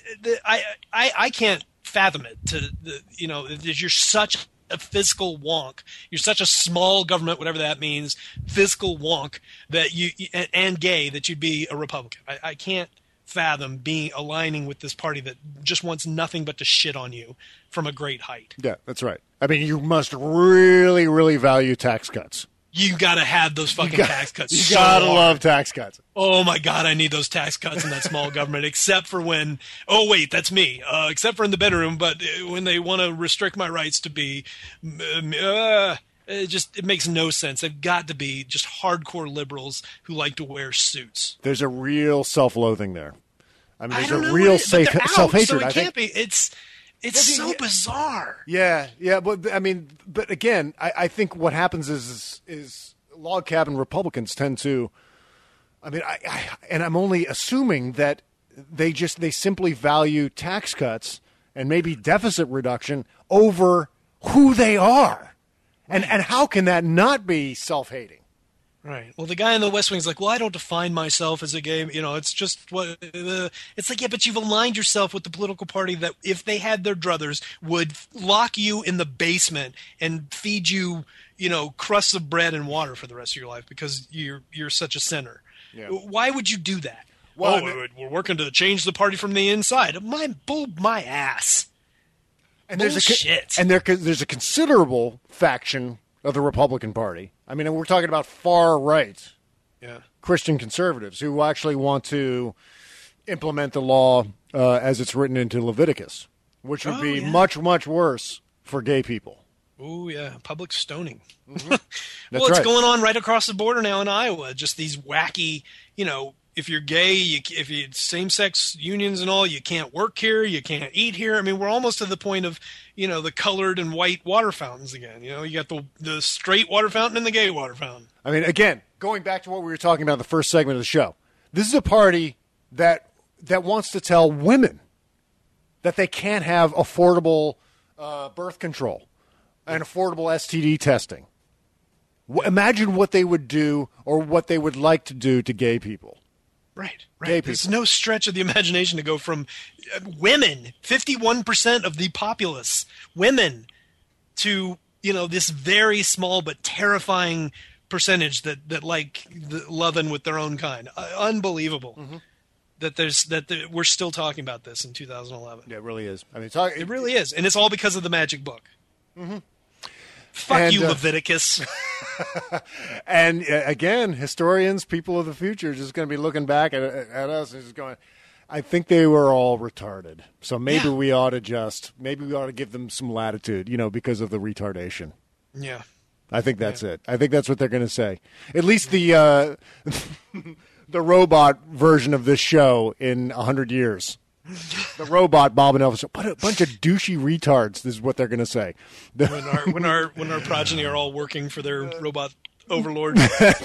I can't fathom it. You're such a fiscal wonk. You're such a small government, whatever that means, fiscal wonk that and gay that you'd be a Republican. I can't fathom aligning with this party that just wants nothing but to shit on you from a great height. Yeah, that's right. You must really, really value tax cuts. You got to have those fucking tax cuts. You got to love tax cuts. Oh my God, I need those tax cuts in that small government, except for when, oh wait, that's me. Except for in the bedroom, but when they want to restrict my rights to be, it makes no sense. They've got to be just hardcore liberals who like to wear suits. There's a real self-loathing there. There's a real self-hatred. So it can't be. It's so bizarre. Yeah, but but again, I think what happens is log cabin Republicans tend to. I'm only assuming that they simply value tax cuts and maybe deficit reduction over who they are. And how can that not be self-hating? Right. Well, the guy in the West Wing is like, well, I don't define myself as a gay. It's just what. It's like, yeah, but you've aligned yourself with the political party that, if they had their druthers, would lock you in the basement and feed you, crusts of bread and water for the rest of your life because you're such a sinner. Yeah. Why would you do that? Well, we're working to change the party from the inside. My ass. And there's a considerable faction of the Republican Party. I mean, we're talking about far right Christian conservatives who actually want to implement the law as it's written into Leviticus, which would be much, much worse for gay people. Oh, yeah. Public stoning. Mm-hmm. Well, it's going on right across the border now in Iowa. Just these wacky, if you're gay, if you same-sex unions and all, you can't work here, you can't eat here. I mean, we're almost to the point of, the colored and white water fountains again. You got the straight water fountain and the gay water fountain. I mean, again, going back to what we were talking about in the first segment of the show, this is a party that wants to tell women that they can't have affordable birth control and affordable STD testing. Imagine what they would do or what they would like to do to gay people. Right. There's no stretch of the imagination to go from women, 51% of the populace, women, to, this very small but terrifying percentage that like loving with their own kind. Unbelievable. Mm-hmm. That we're still talking about this in 2011. Yeah, it really is. I mean, it really is, and it's all because of the magic book. Mm-hmm. Fuck you, Leviticus. And again, historians, people of the future, just going to be looking back at us and just going, I think they were all retarded. So maybe we ought to give them some latitude, because of the retardation. Yeah. I think that's it. I think that's what they're going to say. At least the robot version of this show in 100 years. The robot Bob and Elvis. What a bunch of douchey retards. This is what they're going to say. When our progeny are all working for their robot overlords.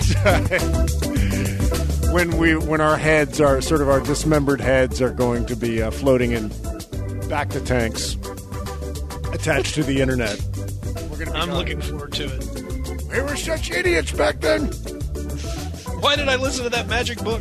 When our heads are our dismembered heads are going to be floating in back to tanks attached to the internet. I'm looking forward to it. They were such idiots back then. Why did I listen to that magic book?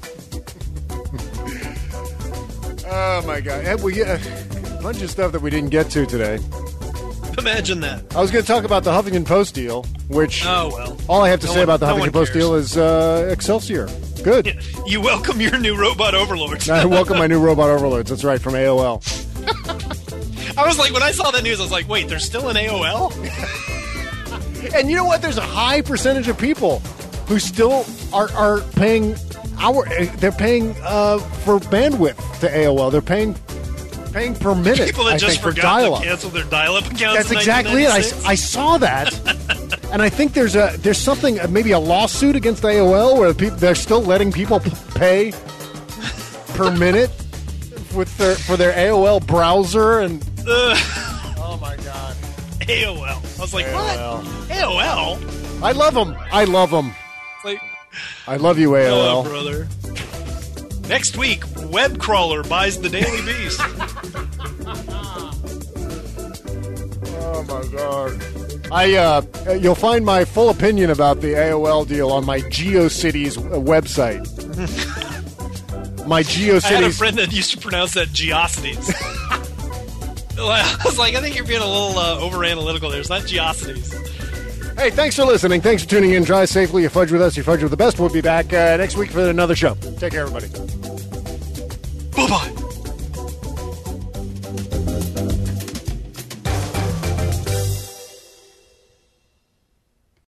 Oh, my God. We get a bunch of stuff that we didn't get to today. Imagine that. I was going to talk about the Huffington Post deal, which all I have to say about the Huffington Post deal is Excelsior. Good. You welcome your new robot overlords. I welcome my new robot overlords. That's right, from AOL. I was like, when I saw that news, I was like, wait, there's still an AOL? And you know what? There's a high percentage of people who still are paying they're paying for bandwidth to AOL. They're paying per minute. People that just forgot to cancel their dial-up accounts. That's exactly it. I saw that, and I think there's something, maybe a lawsuit against AOL where they're still letting people pay per minute for their AOL browser and. Oh my God. AOL. I was like, AOL. What? AOL? I love them. It's like, I love you, AOL. Oh, brother. Next week, web crawler buys the Daily Beast. Oh my God! You'll find my full opinion about the AOL deal on my GeoCities website. My GeoCities. I had a friend that used to pronounce that Geocities. I was like, I think you're being a little over analytical there. It's not Geocities. Hey, thanks for listening. Thanks for tuning in. Drive safely. You fudge with us. You fudge with the best. We'll be back next week for another show. Take care, everybody. Bye-bye.